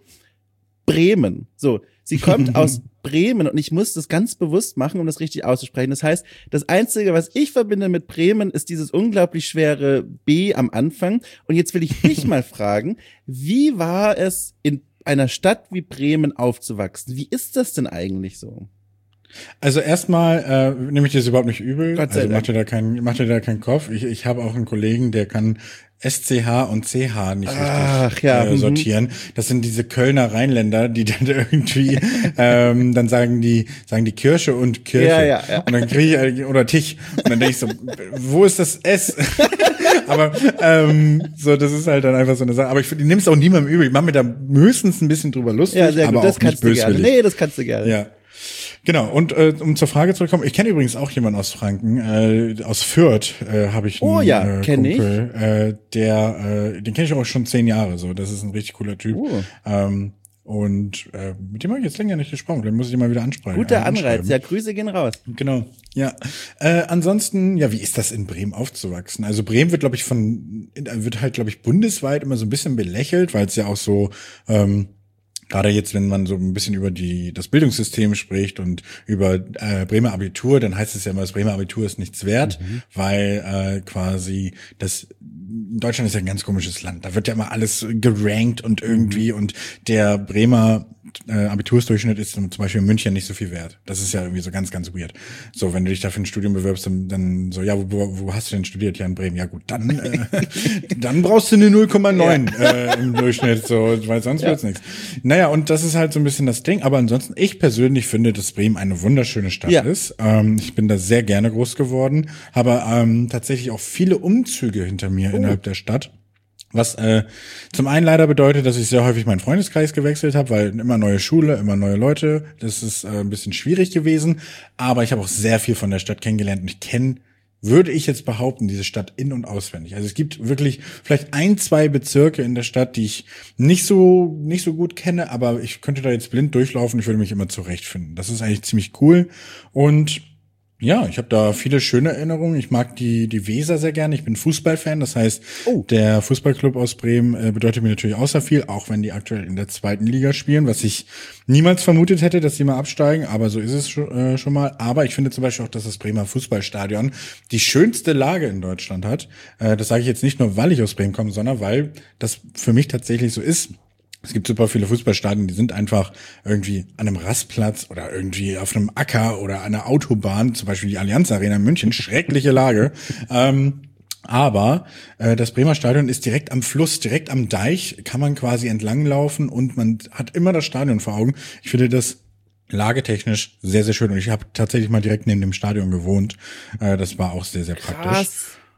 Bremen. So, sie kommt aus Bremen und ich muss das ganz bewusst machen, um das richtig auszusprechen. Das heißt, das Einzige, was ich verbinde mit Bremen, ist dieses unglaublich schwere B am Anfang. Und jetzt will ich dich mal fragen, wie war es, in einer Stadt wie Bremen aufzuwachsen? Wie ist das denn eigentlich so? Also erstmal äh, nehme ich das überhaupt nicht übel. Gott sei Also Dank. macht ihr da keinen, macht ihr da keinen Kopf. Ich, ich habe auch einen Kollegen, der kann S C H und C H nicht Ach, richtig ja, äh, mhm. sortieren. Das sind diese Kölner Rheinländer, die dann irgendwie ähm, dann sagen die sagen die Kirsche und Kirche. Ja, ja, ja. Und dann kriege ich oder Tich und dann denke ich so, wo ist das S? Aber ähm, so, das ist halt dann einfach so eine Sache. Aber ich nehme es auch niemandem übel. Ich mache mir da höchstens ein bisschen drüber lustig, Ja, sehr aber gut, das auch kannst nicht du gerne. böswillig. Nee, das kannst du gerne. Ja. Genau, und äh, um zur Frage zurückzukommen, ich kenne übrigens auch jemanden aus Franken, äh, aus Fürth äh, habe ich einen Oh ja, äh, kenn ich. Kumpel, äh, der, äh, den kenne ich auch schon zehn Jahre so, das ist ein richtig cooler Typ. Oh. Ähm, und äh, mit dem habe ich jetzt länger nicht gesprochen, den muss ich mal wieder ansprechen. Guter äh, Anreiz, anschreiben. ja, Grüße gehen raus. Genau, ja. Äh, ansonsten, ja, wie ist das in Bremen aufzuwachsen? Also Bremen wird, glaube ich, von, wird halt, glaube ich, bundesweit immer so ein bisschen belächelt, weil es ja auch so, ähm, gerade jetzt, wenn man so ein bisschen über die das Bildungssystem spricht und über äh, Bremer Abitur, dann heißt es ja immer, das Bremer Abitur ist nichts wert, mhm. weil äh, quasi das Deutschland ist ja ein ganz komisches Land. Da wird ja immer alles gerankt und irgendwie mhm. und der Bremer äh, Abitursdurchschnitt ist zum Beispiel in München nicht so viel wert. Das ist ja irgendwie so ganz, ganz weird. So, wenn du dich da für ein Studium bewirbst, dann, dann so, ja, wo, wo hast du denn studiert? Ja, in Bremen. Ja gut, dann äh, dann brauchst du eine null Komma neun ja. äh, im Durchschnitt, so, weil sonst ja. wird's nichts. Naja, und das ist halt so ein bisschen das Ding. Aber ansonsten, ich persönlich finde, dass Bremen eine wunderschöne Stadt ja. ist. Ähm, ich bin da sehr gerne groß geworden, habe ähm, tatsächlich auch viele Umzüge hinter mir oh. innerhalb der Stadt. Was äh, zum einen leider bedeutet, dass ich sehr häufig meinen Freundeskreis gewechselt habe, weil immer neue Schule, immer neue Leute. Das ist äh, ein bisschen schwierig gewesen. Aber ich habe auch sehr viel von der Stadt kennengelernt und ich kenne, würde ich jetzt behaupten, diese Stadt in- und auswendig. Also es gibt wirklich vielleicht ein, zwei Bezirke in der Stadt, die ich nicht so nicht so gut kenne, aber ich könnte da jetzt blind durchlaufen. Ich würde mich immer zurechtfinden. Das ist eigentlich ziemlich cool. Und ja, ich habe da viele schöne Erinnerungen. Ich mag die die Weser sehr gerne. Ich bin Fußballfan. Das heißt, oh. der Fußballclub aus Bremen äh, bedeutet mir natürlich außer viel, auch wenn die aktuell in der zweiten Liga spielen, was ich niemals vermutet hätte, dass sie mal absteigen. Aber so ist es schon, äh, schon mal. Aber ich finde zum Beispiel auch, dass das Bremer Fußballstadion die schönste Lage in Deutschland hat. Äh, das sage ich jetzt nicht nur, weil ich aus Bremen komme, sondern weil das für mich tatsächlich so ist. Es gibt super viele Fußballstadien, die sind einfach irgendwie an einem Rastplatz oder irgendwie auf einem Acker oder an einer Autobahn, zum Beispiel die Allianz Arena in München, schreckliche Lage. ähm, aber äh, das Bremer Stadion ist direkt am Fluss, direkt am Deich, kann man quasi entlanglaufen und man hat immer das Stadion vor Augen. Ich finde das lagetechnisch sehr, sehr schön und ich habe tatsächlich mal direkt neben dem Stadion gewohnt. Äh, das war auch sehr, sehr Krass. praktisch.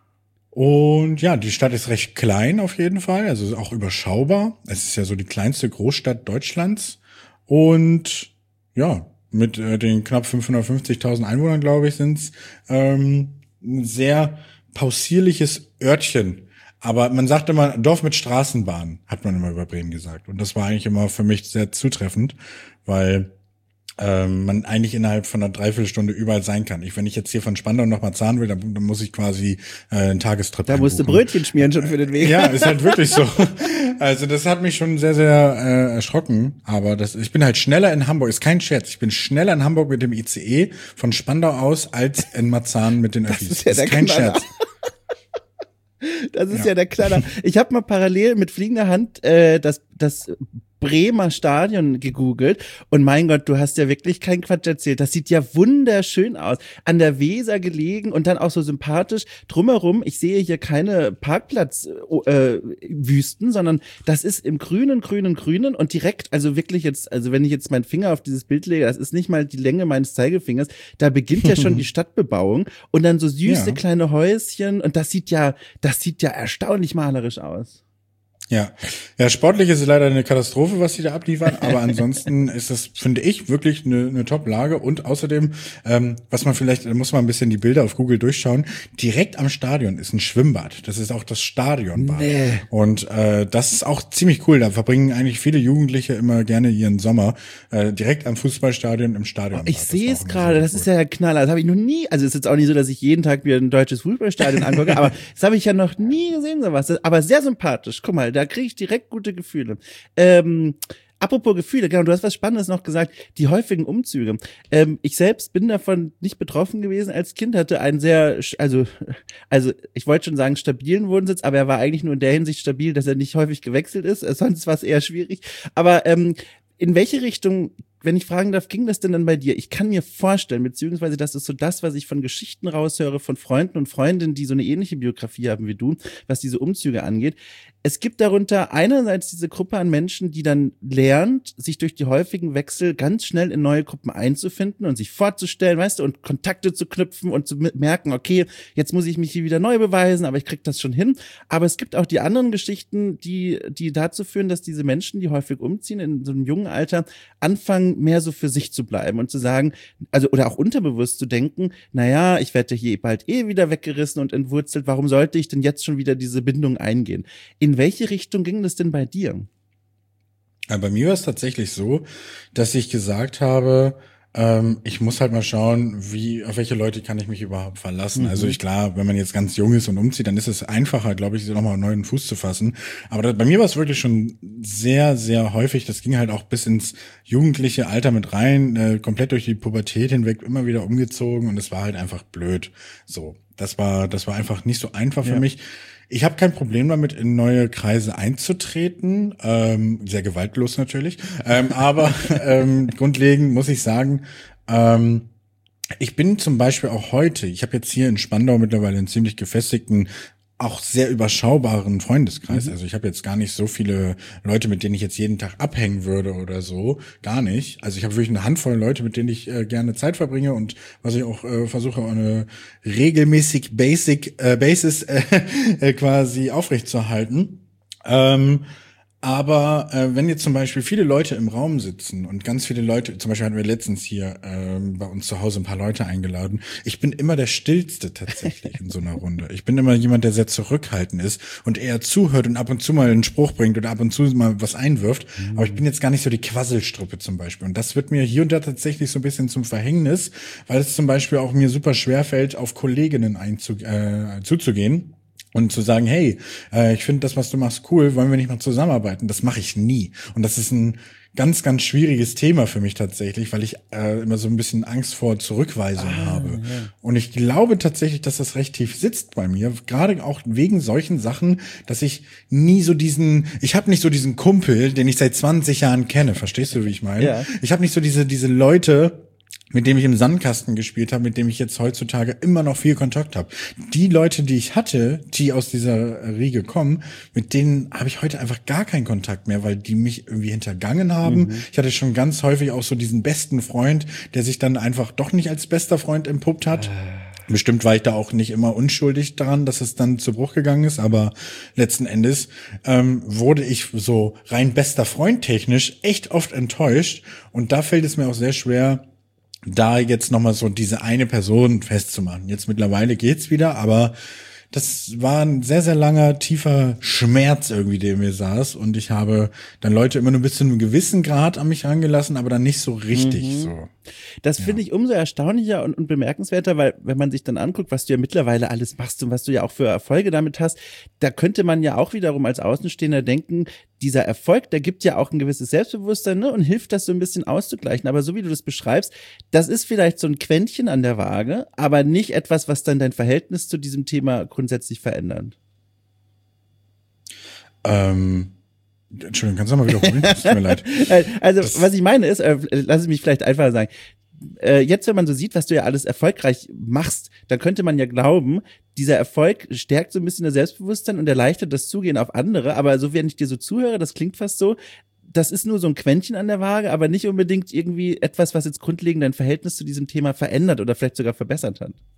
Und ja, die Stadt ist recht klein auf jeden Fall, also auch überschaubar. Es ist ja so die kleinste Großstadt Deutschlands. Und ja, mit äh, den knapp fünfhundertfünfzigtausend Einwohnern, glaube ich, sind's ähm, ein sehr possierliches Örtchen. Aber man sagt immer, Dorf mit Straßenbahn, hat man immer über Bremen gesagt. Und das war eigentlich immer für mich sehr zutreffend, weil ähm, man eigentlich innerhalb von einer Dreiviertelstunde überall sein kann. Ich, wenn ich jetzt hier von Spandau nach Marzahn will, dann, dann muss ich quasi äh, einen Tagestrip Da musst du Brötchen schmieren schon für den Weg. Ja, ist halt wirklich so. Also das hat mich schon sehr, sehr äh, erschrocken. Aber das, ich bin halt schneller in Hamburg, ist kein Scherz, ich bin schneller in Hamburg mit dem I C E von Spandau aus als in Marzahn mit den Öffis. Das ist, ja das ist kein Knaller. Scherz. Das ist ja, ja der Knaller. Ich habe mal parallel mit fliegender Hand äh, das das Bremer Stadion gegoogelt und mein Gott, du hast ja wirklich keinen Quatsch erzählt. Das sieht ja wunderschön aus. An der Weser gelegen und dann auch so sympathisch. Drumherum, ich sehe hier keine Parkplatzwüsten, äh, sondern das ist im grünen, grünen, grünen und direkt, also wirklich jetzt, also wenn ich jetzt meinen Finger auf dieses Bild lege, das ist nicht mal die Länge meines Zeigefingers, da beginnt ja schon die Stadtbebauung und dann so süße ja. kleine Häuschen und das sieht ja, das sieht ja erstaunlich malerisch aus. Ja, ja, sportlich ist es leider eine Katastrophe, was sie da abliefern, aber ansonsten ist das, finde ich, wirklich eine, eine Top-Lage und außerdem, ähm, was man vielleicht, da muss man ein bisschen die Bilder auf Google durchschauen, direkt am Stadion ist ein Schwimmbad, das ist auch das Stadionbad Nee. und äh, das ist auch ziemlich cool, da verbringen eigentlich viele Jugendliche immer gerne ihren Sommer äh, direkt am Fußballstadion im Stadionbad. Ich sehe es gerade, das ist ja der Knaller, das habe ich noch nie, also es ist jetzt auch nicht so, dass ich jeden Tag mir ein deutsches Fußballstadion angucke, aber das habe ich ja noch nie gesehen, sowas, das, aber sehr sympathisch, guck mal, da kriege ich direkt gute Gefühle. Ähm, apropos Gefühle, genau, du hast was Spannendes noch gesagt, die häufigen Umzüge. Ähm, ich selbst bin davon nicht betroffen gewesen als Kind, hatte einen sehr, also, also ich wollte schon sagen stabilen Wohnsitz, aber er war eigentlich nur in der Hinsicht stabil, dass er nicht häufig gewechselt ist, sonst war es eher schwierig. Aber ähm, in welche Richtung, wenn ich fragen darf, ging das denn dann bei dir? Ich kann mir vorstellen, beziehungsweise das ist so das, was ich von Geschichten raushöre, von Freunden und Freundinnen, die so eine ähnliche Biografie haben wie du, was diese Umzüge angeht. Es gibt darunter einerseits diese Gruppe an Menschen, die dann lernt, sich durch die häufigen Wechsel ganz schnell in neue Gruppen einzufinden und sich vorzustellen, weißt du, und Kontakte zu knüpfen und zu merken, okay, jetzt muss ich mich hier wieder neu beweisen, aber ich krieg das schon hin. Aber es gibt auch die anderen Geschichten, die, die dazu führen, dass diese Menschen, die häufig umziehen, in so einem jungen Alter, anfangen, mehr so für sich zu bleiben und zu sagen, also, oder auch unterbewusst zu denken, naja, ich werde hier bald eh wieder weggerissen und entwurzelt, warum sollte ich denn jetzt schon wieder diese Bindung eingehen? In welche Richtung ging das denn bei dir? Ja, bei mir war es tatsächlich so, dass ich gesagt habe, ähm, ich muss halt mal schauen, wie, auf welche Leute kann ich mich überhaupt verlassen. Mhm. Also ich, klar, wenn man jetzt ganz jung ist und umzieht, dann ist es einfacher, glaube ich, nochmal einen neuen Fuß zu fassen. Aber das, bei mir war es wirklich schon sehr, sehr häufig. Das ging halt auch bis ins jugendliche Alter mit rein, äh, komplett durch die Pubertät hinweg, immer wieder umgezogen und es war halt einfach blöd. So, das war, das war einfach nicht so einfach für ja. mich. Ich habe kein Problem damit, in neue Kreise einzutreten, ähm, sehr gewaltlos natürlich, ähm, aber ähm, grundlegend muss ich sagen, ähm, ich bin zum Beispiel auch heute, ich habe jetzt hier in Spandau mittlerweile einen ziemlich gefestigten, auch sehr überschaubaren Freundeskreis. Mhm. Also ich habe jetzt gar nicht so viele Leute, mit denen ich jetzt jeden Tag abhängen würde oder so. Gar nicht. Also ich habe wirklich eine Handvoll Leute, mit denen ich äh, gerne Zeit verbringe und was ich auch äh, versuche, auch eine regelmäßig Basic äh, Basis äh, äh, quasi aufrechtzuerhalten. Ähm, Aber äh, wenn jetzt zum Beispiel viele Leute im Raum sitzen und ganz viele Leute, zum Beispiel hatten wir letztens hier ähm, bei uns zu Hause ein paar Leute eingeladen, ich bin immer der Stillste tatsächlich in so einer Runde. Ich bin immer jemand, der sehr zurückhaltend ist und eher zuhört und ab und zu mal einen Spruch bringt oder ab und zu mal was einwirft. Mhm. Aber ich bin jetzt gar nicht so die Quasselstruppe zum Beispiel. Und das wird mir hier und da tatsächlich so ein bisschen zum Verhängnis, weil es zum Beispiel auch mir super schwer fällt, auf Kolleginnen einzu, äh, zuzugehen. Und zu sagen, hey, äh, ich finde das, was du machst, cool, wollen wir nicht mal zusammenarbeiten? Das mache ich nie. Und das ist ein ganz, ganz schwieriges Thema für mich tatsächlich, weil ich äh, immer so ein bisschen Angst vor Zurückweisung ah, habe. Ja. Und ich glaube tatsächlich, dass das recht tief sitzt bei mir, gerade auch wegen solchen Sachen, dass ich nie so diesen, ich habe nicht so diesen Kumpel, den ich seit zwanzig Jahren kenne, verstehst du, wie ich meine? Ja. Ich habe nicht so diese diese Leute, mit dem ich im Sandkasten gespielt habe, mit dem ich jetzt heutzutage immer noch viel Kontakt habe. Die Leute, die ich hatte, die aus dieser Riege kommen, mit denen habe ich heute einfach gar keinen Kontakt mehr, weil die mich irgendwie hintergangen haben. Mhm. Ich hatte schon ganz häufig auch so diesen besten Freund, der sich dann einfach doch nicht als bester Freund entpuppt hat. Äh. Bestimmt war ich da auch nicht immer unschuldig daran, dass es dann zu Bruch gegangen ist, aber letzten Endes ähm, wurde ich so rein bester Freund technisch echt oft enttäuscht und da fällt es mir auch sehr schwer, da jetzt nochmal so diese eine Person festzumachen. Jetzt mittlerweile geht's wieder, aber das war ein sehr, sehr langer, tiefer Schmerz irgendwie, der mir saß. Und ich habe dann Leute immer nur bis zu einem gewissen Grad an mich rangelassen, aber dann nicht so richtig mhm. so. Das ja. finde ich umso erstaunlicher und, und bemerkenswerter, weil wenn man sich dann anguckt, was du ja mittlerweile alles machst und was du ja auch für Erfolge damit hast, da könnte man ja auch wiederum als Außenstehender denken, dieser Erfolg, der gibt ja auch ein gewisses Selbstbewusstsein, ne, und hilft, das so ein bisschen auszugleichen. Aber so wie du das beschreibst, das ist vielleicht so ein Quäntchen an der Waage, aber nicht etwas, was dann dein Verhältnis zu diesem Thema grundsätzlich verändert. Ähm Entschuldigung, kannst du mal wiederholen? Tut mir leid. Also, das was ich meine ist, äh, lass es mich vielleicht einfach sagen, äh, jetzt, wenn man so sieht, was du ja alles erfolgreich machst, dann könnte man ja glauben, dieser Erfolg stärkt so ein bisschen das Selbstbewusstsein und erleichtert das Zugehen auf andere, aber so, wenn ich dir so zuhöre, das klingt fast so, das ist nur so ein Quäntchen an der Waage, aber nicht unbedingt irgendwie etwas, was jetzt grundlegend dein Verhältnis zu diesem Thema verändert oder vielleicht sogar verbessert hat.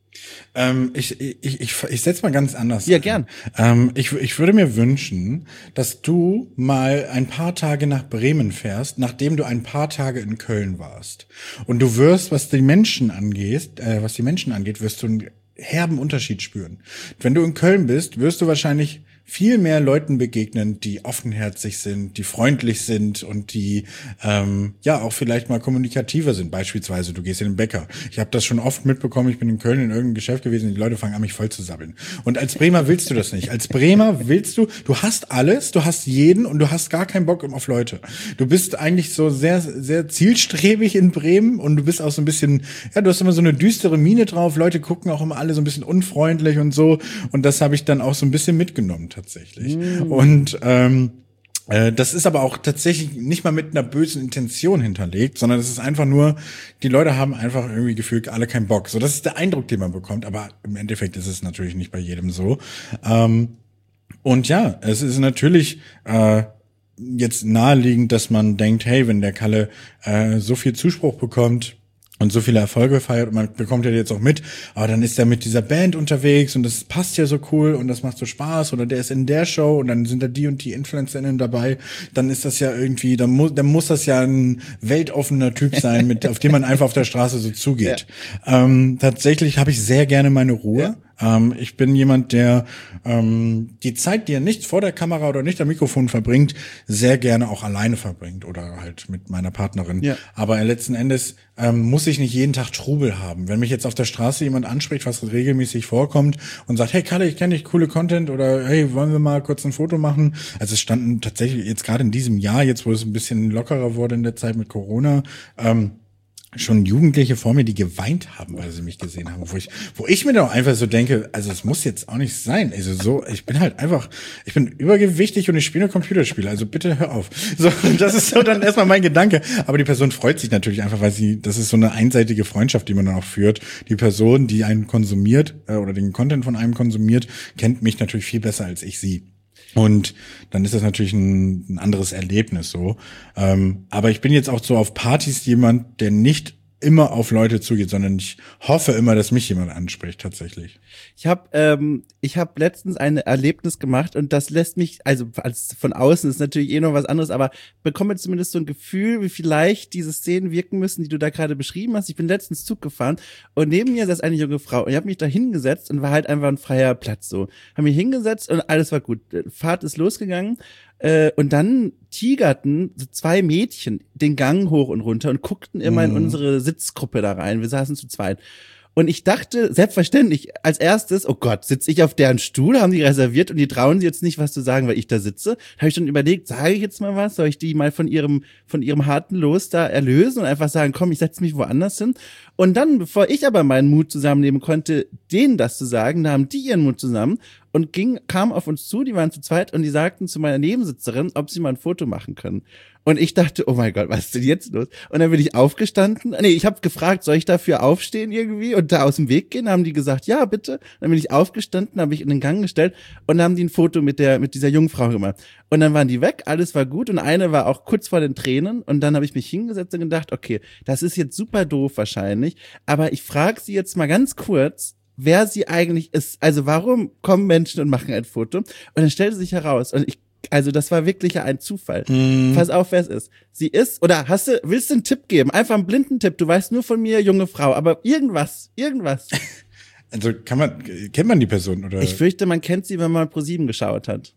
Ähm, ich ich, ich, ich setze mal ganz anders Ja, an. gern. Ähm, ich, ich würde mir wünschen, dass du mal ein paar Tage nach Bremen fährst, nachdem du ein paar Tage in Köln warst. Und du wirst, was die Menschen angeht, äh, was die Menschen angeht, wirst du einen herben Unterschied spüren. Wenn du in Köln bist, wirst du wahrscheinlich viel mehr Leuten begegnen, die offenherzig sind, die freundlich sind und die ähm, ja auch vielleicht mal kommunikativer sind. Beispielsweise, du gehst in den Bäcker. Ich habe das schon oft mitbekommen, ich bin in Köln in irgendeinem Geschäft gewesen, die Leute fangen an, mich voll zu sabbeln. Und als Bremer willst du das nicht. Als Bremer willst du, du hast alles, du hast jeden und du hast gar keinen Bock auf Leute. Du bist eigentlich so sehr, sehr zielstrebig in Bremen und du bist auch so ein bisschen, ja, du hast immer so eine düstere Miene drauf. Leute gucken auch immer alle so ein bisschen unfreundlich und so. Und das habe ich dann auch so ein bisschen mitgenommen tatsächlich. Mm. Und ähm, äh, das ist aber auch tatsächlich nicht mal mit einer bösen Intention hinterlegt, sondern es ist einfach nur, die Leute haben einfach irgendwie gefühlt alle keinen Bock. So, das ist der Eindruck, den man bekommt, aber im Endeffekt ist es natürlich nicht bei jedem so. Ähm, und ja, es ist natürlich äh, jetzt naheliegend, dass man denkt, hey, wenn der Kalle äh, so viel Zuspruch bekommt und so viele Erfolge feiert und man bekommt ja jetzt auch mit, aber dann ist er mit dieser Band unterwegs und das passt ja so cool und das macht so Spaß oder der ist in der Show und dann sind da die und die InfluencerInnen dabei, dann ist das ja irgendwie, dann muss, dann muss das ja ein weltoffener Typ sein, mit auf den man einfach auf der Straße so zugeht. Ja. Ähm, tatsächlich habe ich sehr gerne meine Ruhe. Ja. Ähm, ich bin jemand, der ähm, die Zeit, die er nicht vor der Kamera oder nicht am Mikrofon verbringt, sehr gerne auch alleine verbringt oder halt mit meiner Partnerin. Ja. Aber letzten Endes ähm, muss ich nicht jeden Tag Trubel haben. Wenn mich jetzt auf der Straße jemand anspricht, was regelmäßig vorkommt und sagt, hey Kalle, ich kenne dich, coole Content oder hey, wollen wir mal kurz ein Foto machen? Also es standen tatsächlich jetzt gerade in diesem Jahr, jetzt wo es ein bisschen lockerer wurde in der Zeit mit Corona, ähm, schon Jugendliche vor mir, die geweint haben, weil sie mich gesehen haben, wo ich, wo ich mir dann auch einfach so denke, also es muss jetzt auch nicht sein, also so, ich bin halt einfach, ich bin übergewichtig und ich spiele Computerspiele, also bitte hör auf. So, das ist so dann erstmal mein Gedanke, aber die Person freut sich natürlich einfach, weil sie, das ist so eine einseitige Freundschaft, die man dann auch führt. Die Person, die einen konsumiert äh, oder den Content von einem konsumiert, kennt mich natürlich viel besser als ich sie. Und dann ist das natürlich ein, ein anderes Erlebnis so. Ähm, aber ich bin jetzt auch so auf Partys jemand, der nicht immer auf Leute zugeht, sondern ich hoffe immer, dass mich jemand anspricht tatsächlich. Ich habe ähm, ich habe letztens ein Erlebnis gemacht und das lässt mich, also als von außen ist natürlich eh noch was anderes, aber bekomme zumindest so ein Gefühl, wie vielleicht diese Szenen wirken müssen, die du da gerade beschrieben hast. Ich bin letztens Zug gefahren und neben mir saß eine junge Frau und ich habe mich da hingesetzt und war halt einfach ein freier Platz so. Habe mich hingesetzt und alles war gut. Fahrt ist losgegangen. Äh, und dann tigerten so zwei Mädchen den Gang hoch und runter und guckten immer mhm. in unsere Sitzgruppe da rein. Wir saßen zu zweit. Und ich dachte, selbstverständlich, als erstes, oh Gott, sitze ich auf deren Stuhl, haben die reserviert und die trauen sie jetzt nicht, was zu sagen, weil ich da sitze. Da habe ich schon überlegt, sage ich jetzt mal was? Soll ich die mal von ihrem von ihrem harten Los da erlösen und einfach sagen, komm, ich setze mich woanders hin? Und dann, bevor ich aber meinen Mut zusammennehmen konnte, denen das zu sagen, nahmen die ihren Mut zusammen und ging, kam auf uns zu, die waren zu zweit und die sagten zu meiner Nebensitzerin, ob sie mal ein Foto machen können. Und ich dachte, oh mein Gott, was ist denn jetzt los? Und dann bin ich aufgestanden. Nee, ich habe gefragt, soll ich dafür aufstehen irgendwie und da aus dem Weg gehen? Haben die gesagt, ja, bitte. Dann bin ich aufgestanden, habe ich in den Gang gestellt und dann haben die ein Foto mit der mit dieser jungen Frau gemacht. Und dann waren die weg, alles war gut und eine war auch kurz vor den Tränen und dann habe ich mich hingesetzt und gedacht, okay, das ist jetzt super doof wahrscheinlich, aber ich frage sie jetzt mal ganz kurz, wer sie eigentlich ist. Also warum kommen Menschen und machen ein Foto? Und dann stellte sich heraus, und ich Also das war wirklich ein Zufall. Mm. Pass auf, wer es ist. Sie ist, oder hast du, willst du einen Tipp geben? Einfach einen blinden Tipp. Du weißt nur von mir, junge Frau, aber irgendwas, irgendwas. Also kann man, kennt man die Person, oder? Ich fürchte, man kennt sie, wenn man Pro sieben geschaut hat.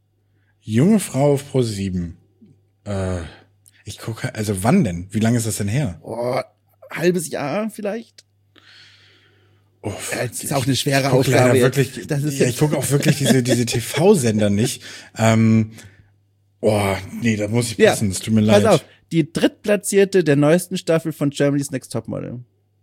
Junge Frau auf Pro sieben. Äh, ich gucke, also wann denn? Wie lange ist das denn her? Oh, halbes Jahr vielleicht. Oh, das ist auch eine schwere Aufgabe. Wirklich, das ist ja, ich gucke auch wirklich diese diese T V-Sender nicht. Ähm, oh, nee, da muss ich passen. Es ja, tut mir leid. Pass auf, die drittplatzierte der neuesten Staffel von Germany's Next Topmodel.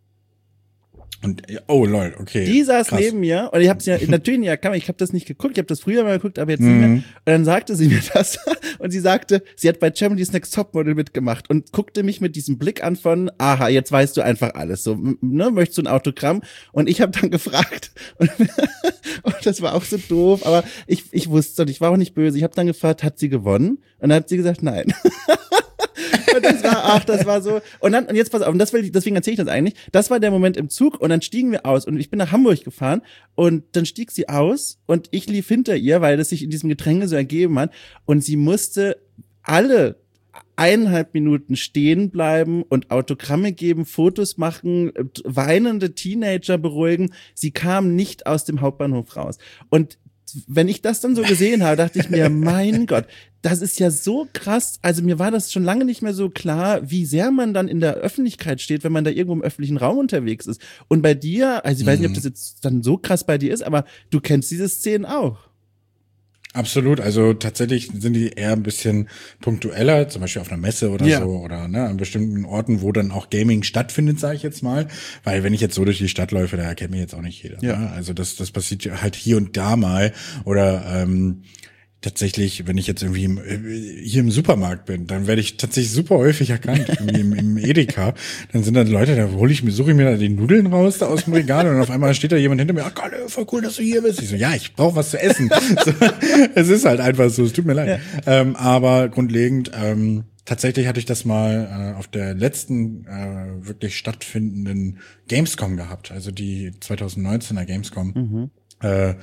Und oh lol, okay. Die saß krass neben mir und ich habe ja natürlich ja, kann ich habe das nicht geguckt, ich habe das früher mal geguckt, aber jetzt nicht mehr. Und dann sagte sie mir das und sie sagte, sie hat bei Germany's Next Topmodel mitgemacht und guckte mich mit diesem Blick an von, aha, jetzt weißt du einfach alles, so, ne, möchtest du ein Autogramm? Und ich habe dann gefragt und, und das war auch so doof, aber ich ich wusste und ich war auch nicht böse. Ich habe dann gefragt, hat sie gewonnen? Und dann hat sie gesagt, nein. Und das war, ach, das war so. Und dann, und jetzt pass auf, und das will ich, deswegen erzähle ich das eigentlich. Das war der Moment im Zug und dann stiegen wir aus und ich bin nach Hamburg gefahren und dann stieg sie aus und ich lief hinter ihr, weil das sich in diesem Gedränge so ergeben hat und sie musste alle eineinhalb Minuten stehen bleiben und Autogramme geben, Fotos machen, weinende Teenager beruhigen. Sie kam nicht aus dem Hauptbahnhof raus. Und wenn ich das dann so gesehen habe, dachte ich mir, mein Gott, das ist ja so krass. Also mir war das schon lange nicht mehr so klar, wie sehr man dann in der Öffentlichkeit steht, wenn man da irgendwo im öffentlichen Raum unterwegs ist. Und bei dir, also ich weiß nicht, ob das jetzt dann so krass bei dir ist, aber du kennst diese Szenen auch. Absolut, also tatsächlich sind die eher ein bisschen punktueller, zum Beispiel auf einer Messe oder ja. so oder ne, an bestimmten Orten, wo dann auch Gaming stattfindet, sage ich jetzt mal, weil wenn ich jetzt so durch die Stadt läufe, da kennt mich jetzt auch nicht jeder. Ja. Ne? Also das das passiert halt hier und da mal oder ähm, tatsächlich, wenn ich jetzt irgendwie im, hier im Supermarkt bin, dann werde ich tatsächlich super häufig erkannt, irgendwie im, im Edeka. Dann sind da Leute, da hole ich mir, suche ich mir da die Nudeln raus da aus dem Regal und auf einmal steht da jemand hinter mir, ach Kalle, voll cool, dass du hier bist. Ich so, ja, ich brauche was zu essen. So, es ist halt einfach so, es tut mir leid. Ja. Ähm, aber grundlegend, ähm, tatsächlich hatte ich das mal äh, auf der letzten äh, wirklich stattfindenden Gamescom gehabt, also die zwanzig neunzehner Gamescom. Mhm. Äh,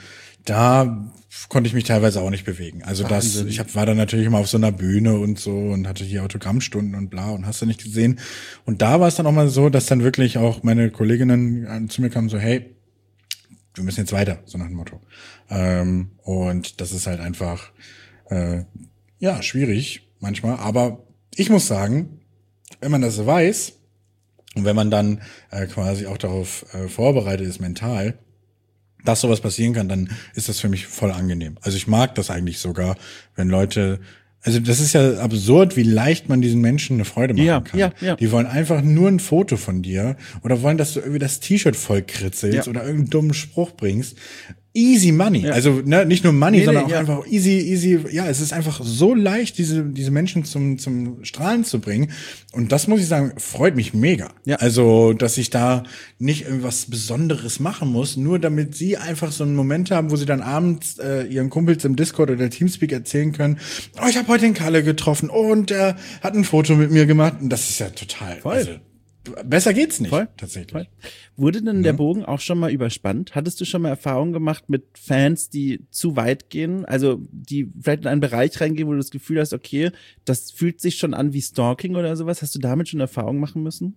da konnte ich mich teilweise auch nicht bewegen. Also das, ich hab, war dann natürlich immer auf so einer Bühne und so und hatte hier Autogrammstunden und bla und hast du nicht gesehen. Und da war es dann auch mal so, dass dann wirklich auch meine Kolleginnen zu mir kamen so, hey, wir müssen jetzt weiter, so nach dem Motto. Ähm, und das ist halt einfach, äh, ja, schwierig manchmal. Aber ich muss sagen, wenn man das weiß und wenn man dann äh, quasi auch darauf äh, vorbereitet ist mental, dass sowas passieren kann, dann ist das für mich voll angenehm. Also ich mag das eigentlich sogar, wenn Leute, also das ist ja absurd, wie leicht man diesen Menschen eine Freude machen ja, kann. Ja, ja. Die wollen einfach nur ein Foto von dir oder wollen, dass du irgendwie das T-Shirt voll kritzelst ja. oder irgendeinen dummen Spruch bringst. Easy money. Ja. Also ne, nicht nur money, nee, sondern nee, auch ja. einfach easy, easy. Ja, es ist einfach so leicht, diese diese Menschen zum zum Strahlen zu bringen. Und das muss ich sagen, freut mich mega. Ja. Also, dass ich da nicht irgendwas Besonderes machen muss, nur damit sie einfach so einen Moment haben, wo sie dann abends äh, ihren Kumpels im Discord oder Teamspeak erzählen können, oh, ich habe heute den Kalle getroffen und der hat ein Foto mit mir gemacht. Und das ist ja total. Voll. Also, besser geht's nicht, Voll. tatsächlich. Voll. Wurde denn ja. der Bogen auch schon mal überspannt? Hattest du schon mal Erfahrungen gemacht mit Fans, die zu weit gehen? Also, die vielleicht in einen Bereich reingehen, wo du das Gefühl hast, okay, das fühlt sich schon an wie Stalking oder sowas. Hast du damit schon Erfahrungen machen müssen?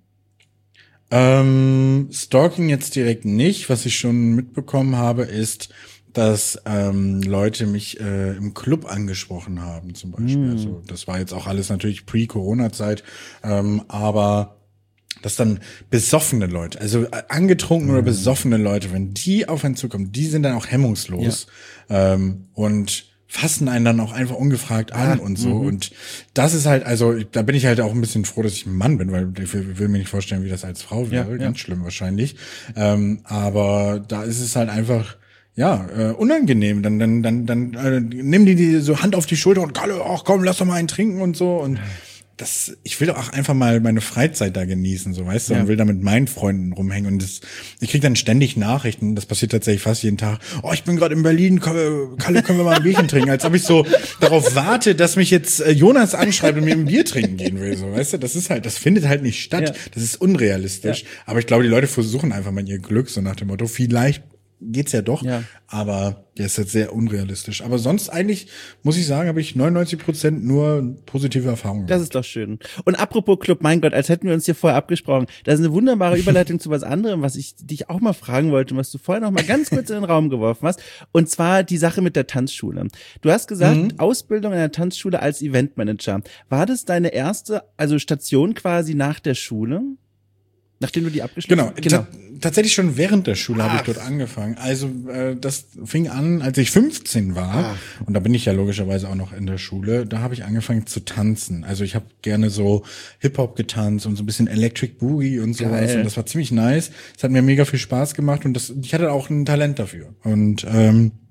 Ähm, Stalking jetzt direkt nicht. Was ich schon mitbekommen habe, ist, dass ähm, Leute mich äh, im Club angesprochen haben, zum Beispiel. Mm. Also, das war jetzt auch alles natürlich pre-Corona-Zeit, ähm, aber dass dann besoffene Leute, also angetrunkene mhm. oder besoffene Leute, wenn die auf einen zukommen, die sind dann auch hemmungslos ja. ähm, und fassen einen dann auch einfach ungefragt an ah, und so. Mhm. Und das ist halt, also da bin ich halt auch ein bisschen froh, dass ich ein Mann bin, weil ich will, will mir nicht vorstellen, wie das als Frau wäre. Ja, Ganz ja. schlimm wahrscheinlich. Ähm, aber da ist es halt einfach ja, äh, unangenehm. Dann, dann, dann, dann äh, nimm die, die so Hand auf die Schulter und Kalle, ach komm, lass doch mal einen trinken und so. Und das, ich will doch auch einfach mal meine Freizeit da genießen, so weißt du, ja. und will da mit meinen Freunden rumhängen und das, ich krieg dann ständig Nachrichten, das passiert tatsächlich fast jeden Tag, oh, ich bin gerade in Berlin, Kalle, können wir mal ein Bierchen trinken, als ob ich so darauf warte, dass mich jetzt äh, Jonas anschreibt und mir ein Bier trinken gehen will, so weißt du, das ist halt, das findet halt nicht statt, ja. das ist unrealistisch, ja. aber ich glaube, die Leute versuchen einfach mal ihr Glück, so nach dem Motto, vielleicht geht's ja doch, ja. aber der ist jetzt sehr unrealistisch. Aber sonst eigentlich, muss ich sagen, habe ich neunundneunzig Prozent nur positive Erfahrungen Das gemacht. ist doch schön. Und apropos Club, mein Gott, als hätten wir uns hier vorher abgesprochen. Das ist eine wunderbare Überleitung zu was anderem, was ich dich auch mal fragen wollte, was du vorher noch mal ganz kurz in den Raum geworfen hast. Und zwar die Sache mit der Tanzschule. Du hast gesagt, mhm. Ausbildung in der Tanzschule als Eventmanager. War das deine erste, also Station quasi nach der Schule? Nachdem du die abgeschlossen hast? Genau, genau. T- tatsächlich schon während der Schule habe ich dort angefangen. Also äh, das fing an, als ich fünfzehn war. Ach. Und da bin ich ja logischerweise auch noch in der Schule. Da habe ich angefangen zu tanzen. Also ich habe gerne so Hip-Hop getanzt und so ein bisschen Electric Boogie und sowas. Geil. Und das war ziemlich nice. Es hat mir mega viel Spaß gemacht und das, ich hatte auch ein Talent dafür. Und ähm,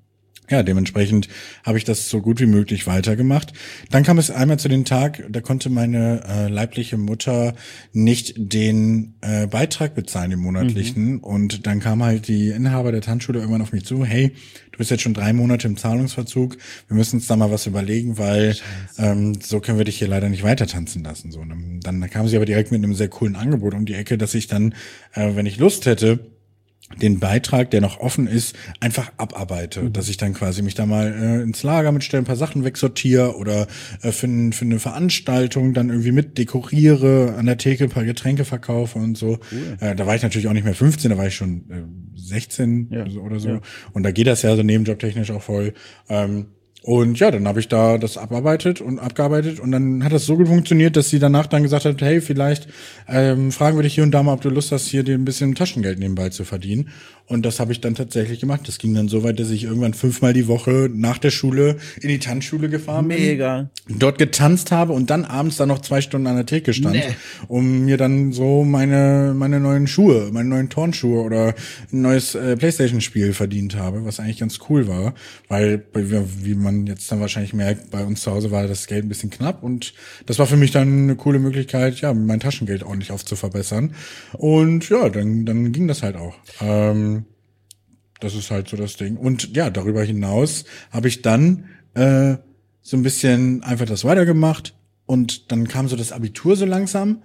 ja, dementsprechend habe ich das so gut wie möglich weitergemacht. Dann kam es einmal zu dem Tag, da konnte meine äh, leibliche Mutter nicht den äh, Beitrag bezahlen, den monatlichen. Mhm. Und dann kam halt die Inhaber der Tanzschule irgendwann auf mich zu, hey, du bist jetzt schon drei Monate im Zahlungsverzug, wir müssen uns da mal was überlegen, weil ähm, so können wir dich hier leider nicht weiter tanzen lassen. So, und dann kam sie aber direkt mit einem sehr coolen Angebot um die Ecke, dass ich dann, äh, wenn ich Lust hätte, den Beitrag, der noch offen ist, einfach abarbeite, mhm. dass ich dann quasi mich da mal äh, ins Lager mitstelle, ein paar Sachen wegsortiere oder äh, für, für eine Veranstaltung dann irgendwie mit dekoriere, an der Theke ein paar Getränke verkaufe und so. Cool. Äh, da war ich natürlich auch nicht mehr fünfzehn, da war ich schon äh, sechzehn ja. oder so. Ja. Und da geht das ja so nebenjobtechnisch auch voll. Ähm, Und ja, dann habe ich da das abarbeitet und abgearbeitet und dann hat das so gut funktioniert, dass sie danach dann gesagt hat, hey, vielleicht ähm, fragen wir dich hier und da mal, ob du Lust hast, hier dir ein bisschen Taschengeld nebenbei zu verdienen. Und das habe ich dann tatsächlich gemacht. Das ging dann so weit, dass ich irgendwann fünfmal die Woche nach der Schule in die Tanzschule gefahren bin. Mega. Dort getanzt habe und dann abends dann noch zwei Stunden an der Theke stand, nee. um mir dann so meine meine neuen Schuhe, meine neuen Turnschuhe oder ein neues äh, Playstation-Spiel verdient habe, was eigentlich ganz cool war, weil, wie man jetzt dann wahrscheinlich merkt, bei uns zu Hause war das Geld ein bisschen knapp und das war für mich dann eine coole Möglichkeit, ja, mein Taschengeld ordentlich aufzuverbessern. Und ja, dann dann ging das halt auch. Ähm, Das ist halt so das Ding. Und ja, darüber hinaus habe ich dann äh, so ein bisschen einfach das weitergemacht und dann kam so das Abitur so langsam.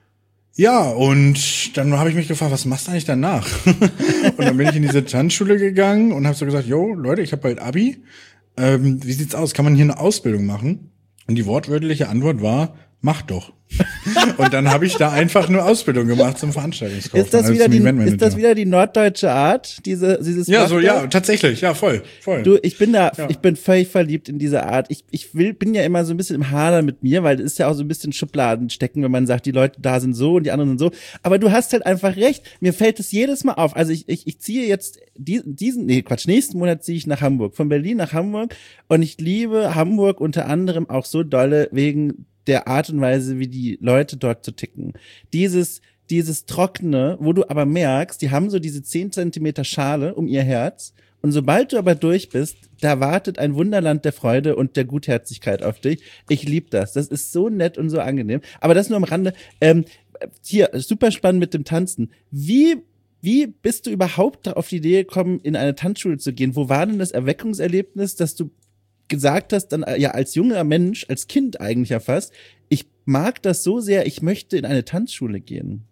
Ja, und dann habe ich mich gefragt, was machst du eigentlich danach? Und dann bin ich in diese Tanzschule gegangen und habe so gesagt, jo, Leute, ich habe bald Abi. Ähm, wie sieht's aus? Kann man hier eine Ausbildung machen? Und die wortwörtliche Antwort war, mach doch. Und dann habe ich da einfach nur Ausbildung gemacht zum Veranstaltungskaufmann. Ist das wieder die, ist das wieder die norddeutsche Art, diese, dieses Ja, so, ja, tatsächlich, ja, voll, voll. Du, ich bin da, ja. ich bin völlig verliebt in diese Art. Ich, ich will, bin ja immer so ein bisschen im Hader mit mir, weil es ist ja auch so ein bisschen Schubladen stecken, wenn man sagt, die Leute da sind so und die anderen sind so. Aber du hast halt einfach recht. Mir fällt es jedes Mal auf. Also ich, ich, ich ziehe jetzt diesen, diesen, nee, Quatsch, nächsten Monat ziehe ich nach Hamburg, von Berlin nach Hamburg. Und ich liebe Hamburg unter anderem auch so dolle wegen der Art und Weise, wie die Leute dort zu ticken. Dieses, dieses Trockene, wo du aber merkst, die haben so diese zehn Zentimeter Schale um ihr Herz und sobald du aber durch bist, da wartet ein Wunderland der Freude und der Gutherzigkeit auf dich. Ich liebe das. Das ist so nett und so angenehm. Aber das nur am Rande. Ähm, hier, super spannend mit dem Tanzen. Wie Wie bist du überhaupt auf die Idee gekommen, in eine Tanzschule zu gehen? Wo war denn das Erweckungserlebnis, dass du gesagt hast, dann ja als junger Mensch, als Kind eigentlich ja fast, ich mag das so sehr, ich möchte in eine Tanzschule gehen?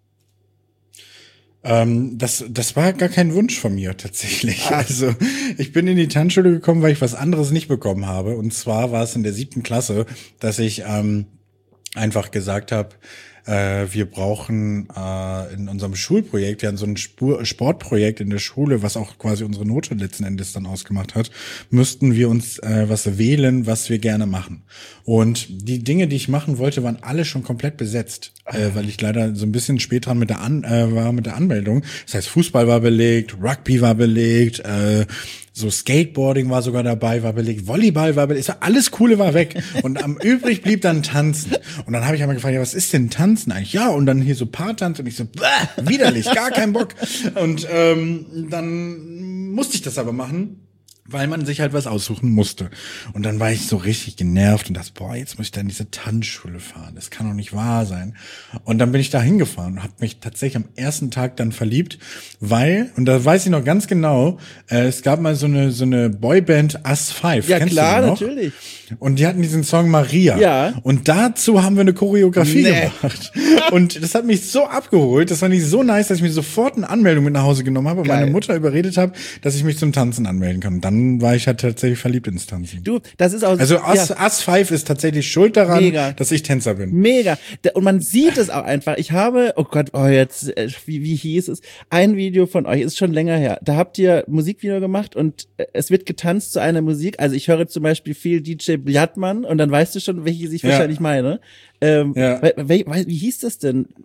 Ähm, das, das war gar kein Wunsch von mir tatsächlich. Ach. Also ich bin in die Tanzschule gekommen, weil ich was anderes nicht bekommen habe. Und zwar war es in der siebten Klasse, dass ich ähm, einfach gesagt habe, äh, wir brauchen äh, in unserem Schulprojekt, ja so ein Spur- Sportprojekt in der Schule, was auch quasi unsere Note letzten Endes dann ausgemacht hat, müssten wir uns äh, was wählen, was wir gerne machen. Und die Dinge, die ich machen wollte, waren alle schon komplett besetzt, äh, weil ich leider so ein bisschen spät dran mit der An äh, war mit der Anmeldung. Das heißt, Fußball war belegt, Rugby war belegt, äh, so Skateboarding war sogar dabei, war belegt, Volleyball war belegt, alles Coole war weg. Und am übrig blieb dann Tanzen. Und dann habe ich einmal gefragt, ja, was ist denn Tanzen eigentlich? Ja, und dann hier so Paartanz und ich so, bäh, widerlich, gar keinen Bock. Und ähm, dann musste ich das aber machen, weil man sich halt was aussuchen musste. Und dann war ich so richtig genervt und dachte, boah, jetzt muss ich da in diese Tanzschule fahren. Das kann doch nicht wahr sein. Und dann bin ich da hingefahren und habe mich tatsächlich am ersten Tag dann verliebt, weil, und da weiß ich noch ganz genau, äh, es gab mal so eine so eine Boyband Us Five. Ja, Kennst klar, du die noch? Natürlich. Und die hatten diesen Song Maria. Ja. Und dazu haben wir eine Choreografie Nee. gemacht. Und das hat mich so abgeholt, das fand ich so nice, dass ich mir sofort eine Anmeldung mit nach Hause genommen habe und Geil. meine Mutter überredet habe, dass ich mich zum Tanzen anmelden kann. Und dann war ich halt tatsächlich verliebt ins Tanzen. Du, das ist auch Also Us, ja. Us Five ist tatsächlich schuld daran, Mega. dass ich Tänzer bin. Mega. Da- Und man sieht es auch einfach. Ich habe, oh Gott, oh jetzt, äh, wie, wie hieß es? Ein Video von euch, ist schon länger her. Da habt ihr Musikvideo gemacht und äh, es wird getanzt zu einer Musik. Also ich höre zum Beispiel viel D J Bjatman und dann weißt du schon, welche ich Ja. wahrscheinlich meine. Ähm, Ja. we- we- we- wie hieß das denn?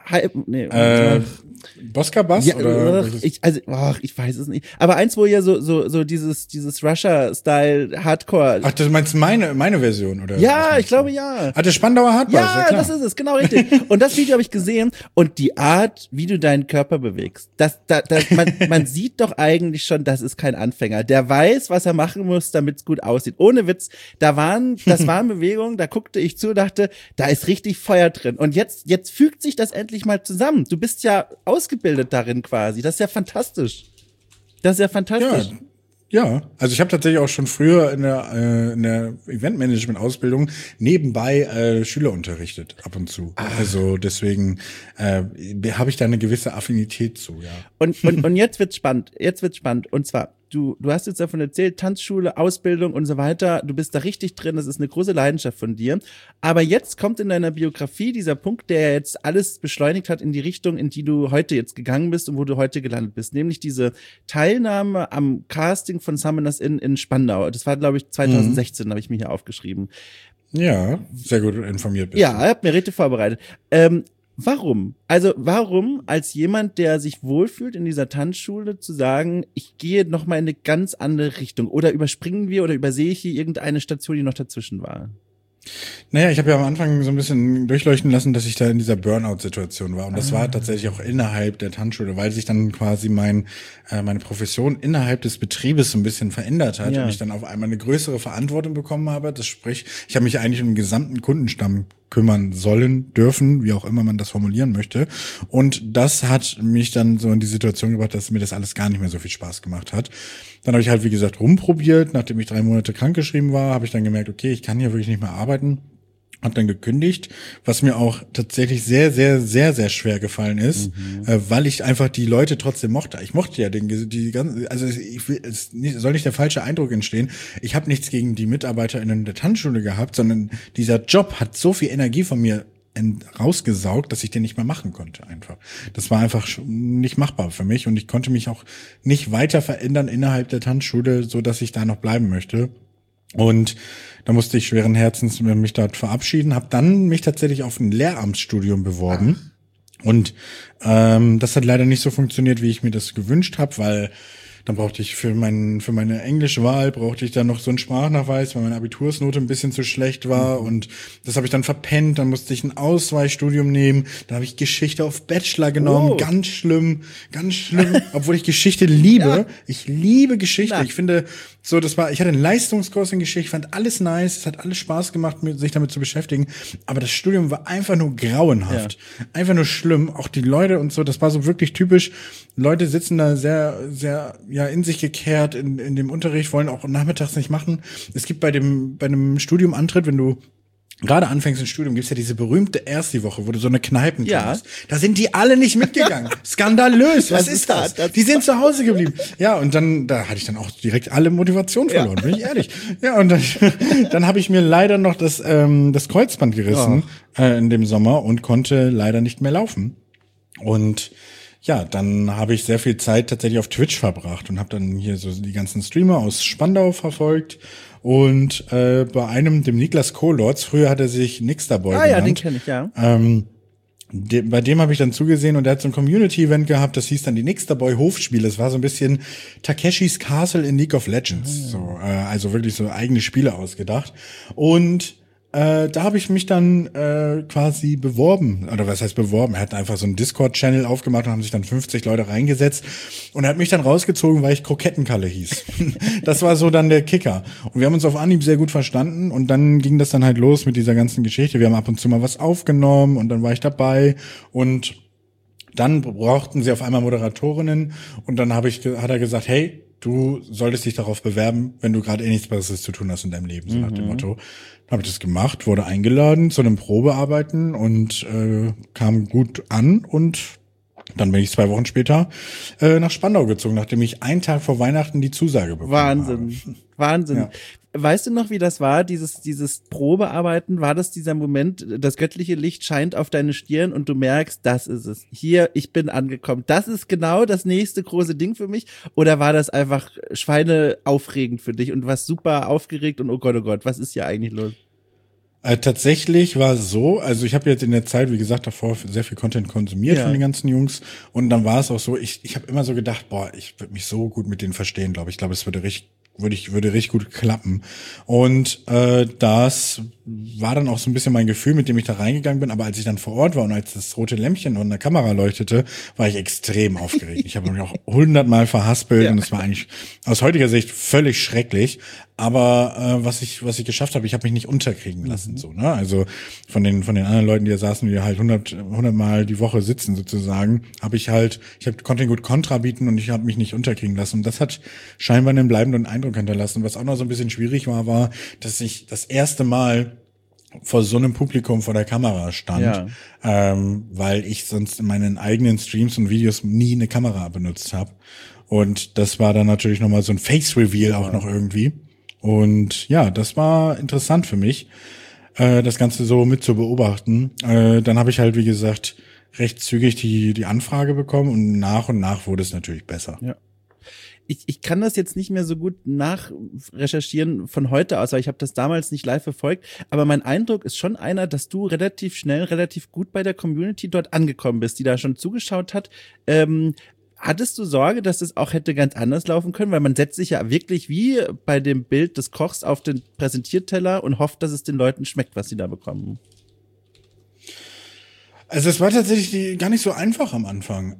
Hi, nee, Äh, Bosca Bass ja, oder? Ach, ich, also, ach, ich weiß es nicht. Aber eins, wo ihr so, so, so dieses, dieses Russia-Style Hardcore. Ach, du meinst meine, meine Version, oder? Ja, ich glaube, ja. Ah, der Spandauer Hardbass, ja, ja, klar. das ist es, genau richtig. Und das Video habe ich gesehen und die Art, wie du deinen Körper bewegst, das, da, das, man, man sieht doch eigentlich schon, das ist kein Anfänger. Der weiß, was er machen muss, damit es gut aussieht. Ohne Witz, da waren, das waren Bewegungen, da guckte ich zu, dachte, da ist richtig Feuer drin. Und jetzt, jetzt fügt sich das endlich mal zusammen. Du bist ja ausgebildet darin quasi. Das ist ja fantastisch. Das ist ja fantastisch. Ja, ja. Also ich habe tatsächlich auch schon früher in der, äh, in der Eventmanagement-Ausbildung nebenbei äh, Schüler unterrichtet, ab und zu. Ah. Also deswegen äh, habe ich da eine gewisse Affinität zu, ja. Und, und, und jetzt wird's spannend. Jetzt wird's spannend. Und zwar, du, du hast jetzt davon erzählt, Tanzschule, Ausbildung und so weiter. Du bist da richtig drin. Das ist eine große Leidenschaft von dir. Aber jetzt kommt in deiner Biografie dieser Punkt, der jetzt alles beschleunigt hat in die Richtung, in die du heute jetzt gegangen bist und wo du heute gelandet bist. Nämlich diese Teilnahme am Casting von Summoners Inn in Spandau. Das war, glaube ich, zwanzig sechzehn, mhm. habe ich mir hier aufgeschrieben. Ja, sehr gut informiert bist Ja, ich habe mir richtig vorbereitet. Ähm, Warum? Also warum als jemand, der sich wohlfühlt in dieser Tanzschule, zu sagen, ich gehe noch mal in eine ganz andere Richtung? Oder überspringen wir oder übersehe ich hier irgendeine Station, die noch dazwischen war? Naja, ich habe ja am Anfang so ein bisschen durchleuchten lassen, dass ich da in dieser Burnout-Situation war. Und das ah. war tatsächlich auch innerhalb der Tanzschule, weil sich dann quasi mein äh, meine Profession innerhalb des Betriebes so ein bisschen verändert hat. Ja. Und ich dann auf einmal eine größere Verantwortung bekommen habe. Das sprich, ich habe mich eigentlich um den gesamten Kundenstamm kümmern sollen, dürfen, wie auch immer man das formulieren möchte. Und das hat mich dann so in die Situation gebracht, dass mir das alles gar nicht mehr so viel Spaß gemacht hat. Dann habe ich halt, wie gesagt, rumprobiert. Nachdem ich drei Monate krankgeschrieben war, habe ich dann gemerkt, okay, ich kann hier wirklich nicht mehr arbeiten. Hab dann gekündigt, was mir auch tatsächlich sehr, sehr, sehr, sehr schwer gefallen ist, mhm. äh, weil ich einfach die Leute trotzdem mochte. Ich mochte ja den, die ganzen, also ich will, es soll nicht der falsche Eindruck entstehen. Ich habe nichts gegen die MitarbeiterInnen der Tanzschule gehabt, sondern dieser Job hat so viel Energie von mir rausgesaugt, dass ich den nicht mehr machen konnte einfach. Das war einfach nicht machbar für mich und ich konnte mich auch nicht weiter verändern innerhalb der Tanzschule, so dass ich da noch bleiben möchte. Und da musste ich schweren Herzens mich dort verabschieden, habe dann mich tatsächlich auf ein Lehramtsstudium beworben. Ach. Und ähm, das hat leider nicht so funktioniert, wie ich mir das gewünscht habe, weil dann brauchte ich für meinen für meine Englischwahl brauchte ich dann noch so einen Sprachnachweis, weil meine Abitursnote ein bisschen zu schlecht war mhm. und das habe ich dann verpennt. Dann musste ich ein Ausweichstudium nehmen. Da habe ich Geschichte auf Bachelor genommen. Oh. Ganz schlimm, ganz schlimm. Obwohl ich Geschichte liebe. Ja. Ich liebe Geschichte. Na. Ich finde so, das war, ich hatte einen Leistungskurs in Geschichte, ich fand alles nice, es hat alles Spaß gemacht, sich damit zu beschäftigen. Aber das Studium war einfach nur grauenhaft, ja. einfach nur schlimm. Auch die Leute und so, das war so wirklich typisch. Leute sitzen da sehr, sehr ja in sich gekehrt in, in dem Unterricht, wollen auch nachmittags nicht machen. Es gibt bei dem bei einem Studiumantritt, wenn du gerade anfängst im Studium, gibt's ja diese berühmte Ersti-Woche, wo du so eine Kneipen ja. hast. Da sind die alle nicht mitgegangen. Skandalös. Was ist das? das? Die sind zu Hause geblieben. Ja, und dann, da hatte ich dann auch direkt alle Motivation verloren, ja. bin ich ehrlich. Ja, und dann, dann habe ich mir leider noch das, ähm, das Kreuzband gerissen oh. äh, in dem Sommer und konnte leider nicht mehr laufen. Und ja, dann habe ich sehr viel Zeit tatsächlich auf Twitch verbracht und habe dann hier so die ganzen Streamer aus Spandau verfolgt und äh, bei einem, dem Niklas Kohlorz, früher hat er sich Nixterboy ah, genannt. Ah ja, den kenne ich, ja. Ähm, de, bei dem habe ich dann zugesehen und der hat so ein Community-Event gehabt, das hieß dann die Nixterboy Hofspiele. Das war so ein bisschen Takeshis Castle in League of Legends. Oh. So, äh, also wirklich so eigene Spiele ausgedacht. Und Äh, da habe ich mich dann äh, quasi beworben, oder was heißt beworben? Er hat einfach so einen Discord-Channel aufgemacht und haben sich dann fünfzig Leute reingesetzt und er hat mich dann rausgezogen, weil ich Krokettenkalle hieß. Das war so dann der Kicker. Und wir haben uns auf Anhieb sehr gut verstanden und dann ging das dann halt los mit dieser ganzen Geschichte. Wir haben ab und zu mal was aufgenommen und dann war ich dabei und dann brauchten sie auf einmal Moderatorinnen und dann habe ich, hat er gesagt, hey, du solltest dich darauf bewerben, wenn du gerade eh nichts Besseres zu tun hast in deinem Leben, so mhm. nach dem Motto. Dann habe ich das gemacht, wurde eingeladen zu einem Probearbeiten und äh, kam gut an und dann bin ich zwei Wochen später äh, nach Spandau gezogen, nachdem ich einen Tag vor Weihnachten die Zusage bekommen Wahnsinn. habe. Wahnsinn. Ja. Weißt du noch, wie das war, dieses dieses Probearbeiten? War das dieser Moment, das göttliche Licht scheint auf deine Stirn und du merkst, das ist es. Hier, ich bin angekommen. Das ist genau das nächste große Ding für mich. Oder war das einfach schweineaufregend für dich und du warst super aufgeregt und oh Gott, oh Gott, was ist hier eigentlich los? Äh, tatsächlich war es so, also ich habe jetzt in der Zeit, wie gesagt, davor sehr viel Content konsumiert Ja. von den ganzen Jungs und dann war es auch so, ich ich habe immer so gedacht, boah, ich würde mich so gut mit denen verstehen, glaube ich. Ich glaube, es würde richtig würde ich würde richtig gut klappen. Und äh, das war dann auch so ein bisschen mein Gefühl, mit dem ich da reingegangen bin, aber als ich dann vor Ort war und als das rote Lämpchen und eine Kamera leuchtete, war ich extrem aufgeregt. Ich habe mich auch hundertmal verhaspelt Ja. und es war eigentlich aus heutiger Sicht völlig schrecklich. Aber äh, was ich was ich geschafft habe, ich habe mich nicht unterkriegen lassen, so, ne? Also von den von den anderen Leuten, die da saßen, die halt hundert hundert Mal die Woche sitzen sozusagen, habe ich halt, ich habe konnte ihnen gut Kontra bieten und ich habe mich nicht unterkriegen lassen. Und das hat scheinbar einen bleibenden Eindruck hinterlassen. Was auch noch so ein bisschen schwierig war, war, dass ich das erste Mal vor so einem Publikum vor der Kamera stand, Ja. ähm, weil ich sonst in meinen eigenen Streams und Videos nie eine Kamera benutzt habe. Und das war dann natürlich nochmal so ein Face-Reveal auch noch irgendwie. Und ja, das war interessant für mich, äh, das Ganze so mit zu beobachten. Äh, dann habe ich halt, wie gesagt, recht zügig die die Anfrage bekommen und nach und nach wurde es natürlich besser. Ja. Ich, ich kann das jetzt nicht mehr so gut nachrecherchieren von heute aus, weil ich habe das damals nicht live verfolgt. Aber mein Eindruck ist schon einer, dass du relativ schnell, relativ gut bei der Community dort angekommen bist, die da schon zugeschaut hat. Ähm, hattest du Sorge, dass das auch hätte ganz anders laufen können? Weil man setzt sich ja wirklich wie bei dem Bild des Kochs auf den Präsentierteller und hofft, dass es den Leuten schmeckt, was sie da bekommen. Also es war tatsächlich die, gar nicht so einfach am Anfang.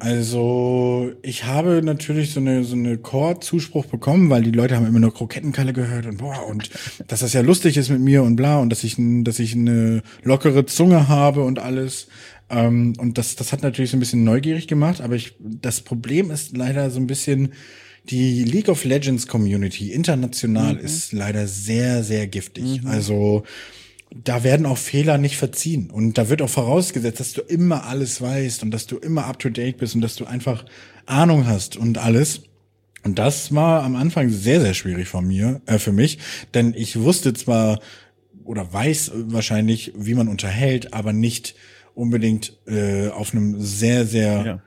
Also ich habe natürlich so eine so eine Core-Zuspruch bekommen, weil die Leute haben immer nur Krokettenkalle gehört und boah und dass das ja lustig ist mit mir und bla und dass ich dass ich eine lockere Zunge habe und alles. Ähm, und das das hat natürlich so ein bisschen neugierig gemacht. Aber ich das Problem ist leider so ein bisschen die League of Legends Community international mhm. ist leider sehr sehr giftig. Mhm. Also da werden auch Fehler nicht verziehen. Und da wird auch vorausgesetzt, dass du immer alles weißt und dass du immer up to date bist und dass du einfach Ahnung hast und alles. Und das war am Anfang sehr, sehr schwierig von mir, äh, für mich. Denn ich wusste zwar oder weiß wahrscheinlich, wie man unterhält, aber nicht unbedingt äh, auf einem sehr, sehr ja.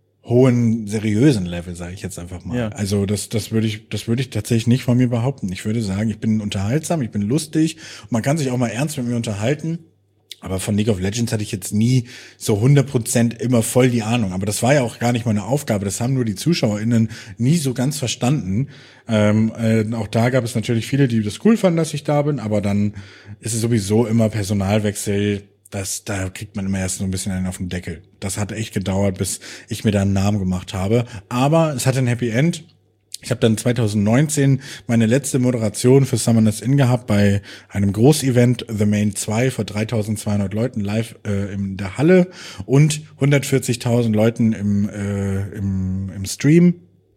hohen, seriösen Level, sage ich jetzt einfach mal. Ja. Also das, das würde ich, das würde ich tatsächlich nicht von mir behaupten. Ich würde sagen, ich bin unterhaltsam, ich bin lustig und man kann sich auch mal ernst mit mir unterhalten. Aber von League of Legends hatte ich jetzt nie so hundert Prozent immer voll die Ahnung. Aber das war ja auch gar nicht meine Aufgabe. Das haben nur die ZuschauerInnen nie so ganz verstanden. Ähm, äh, auch da gab es natürlich viele, die das cool fanden, dass ich da bin. Aber dann ist es sowieso immer Personalwechsel. Das, da kriegt man immer erst so ein bisschen einen auf den Deckel. Das hat echt gedauert, bis ich mir da einen Namen gemacht habe. Aber es hatte ein Happy End. Ich habe dann zwanzig neunzehn meine letzte Moderation für Summoners Inn gehabt bei einem Großevent, The Main zwei, vor dreitausendzweihundert Leuten live äh, in der Halle und hundertvierzigtausend Leuten im, äh, im, im Stream.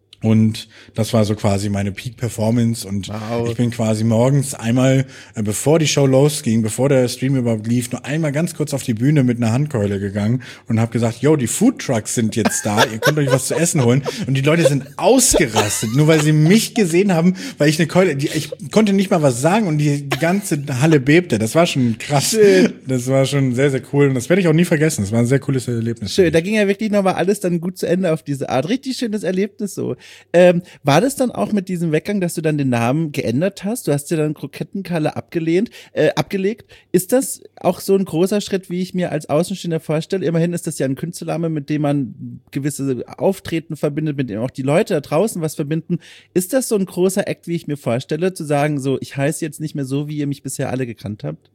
Und das war so quasi meine Peak-Performance und wow. Ich bin quasi morgens einmal, äh, bevor die Show losging, bevor der Stream überhaupt lief, nur einmal ganz kurz auf die Bühne mit einer Handkeule gegangen und habe gesagt, yo, die Foodtrucks sind jetzt da, ihr könnt euch was zu essen holen. Und die Leute sind ausgerastet, nur weil sie mich gesehen haben, weil ich eine Keule, die, ich konnte nicht mal was sagen und die, die ganze Halle bebte. Das war schon krass. Schön. Das war schon sehr, sehr cool und das werde ich auch nie vergessen. Das war ein sehr cooles Erlebnis. Schön, da ging ja wirklich nochmal alles dann gut zu Ende auf diese Art. Richtig schönes Erlebnis so. Ähm, war das dann auch mit diesem Weggang, dass du dann den Namen geändert hast? Du hast dir dann Krokettenkalle abgelehnt, äh, abgelegt. Ist das auch so ein großer Schritt, wie ich mir als Außenstehender vorstelle? Immerhin ist das ja ein Künstlername, mit dem man gewisse Auftreten verbindet, mit dem auch die Leute da draußen was verbinden. Ist das so ein großer Act, wie ich mir vorstelle, zu sagen, so, ich heiße jetzt nicht mehr so, wie ihr mich bisher alle gekannt habt?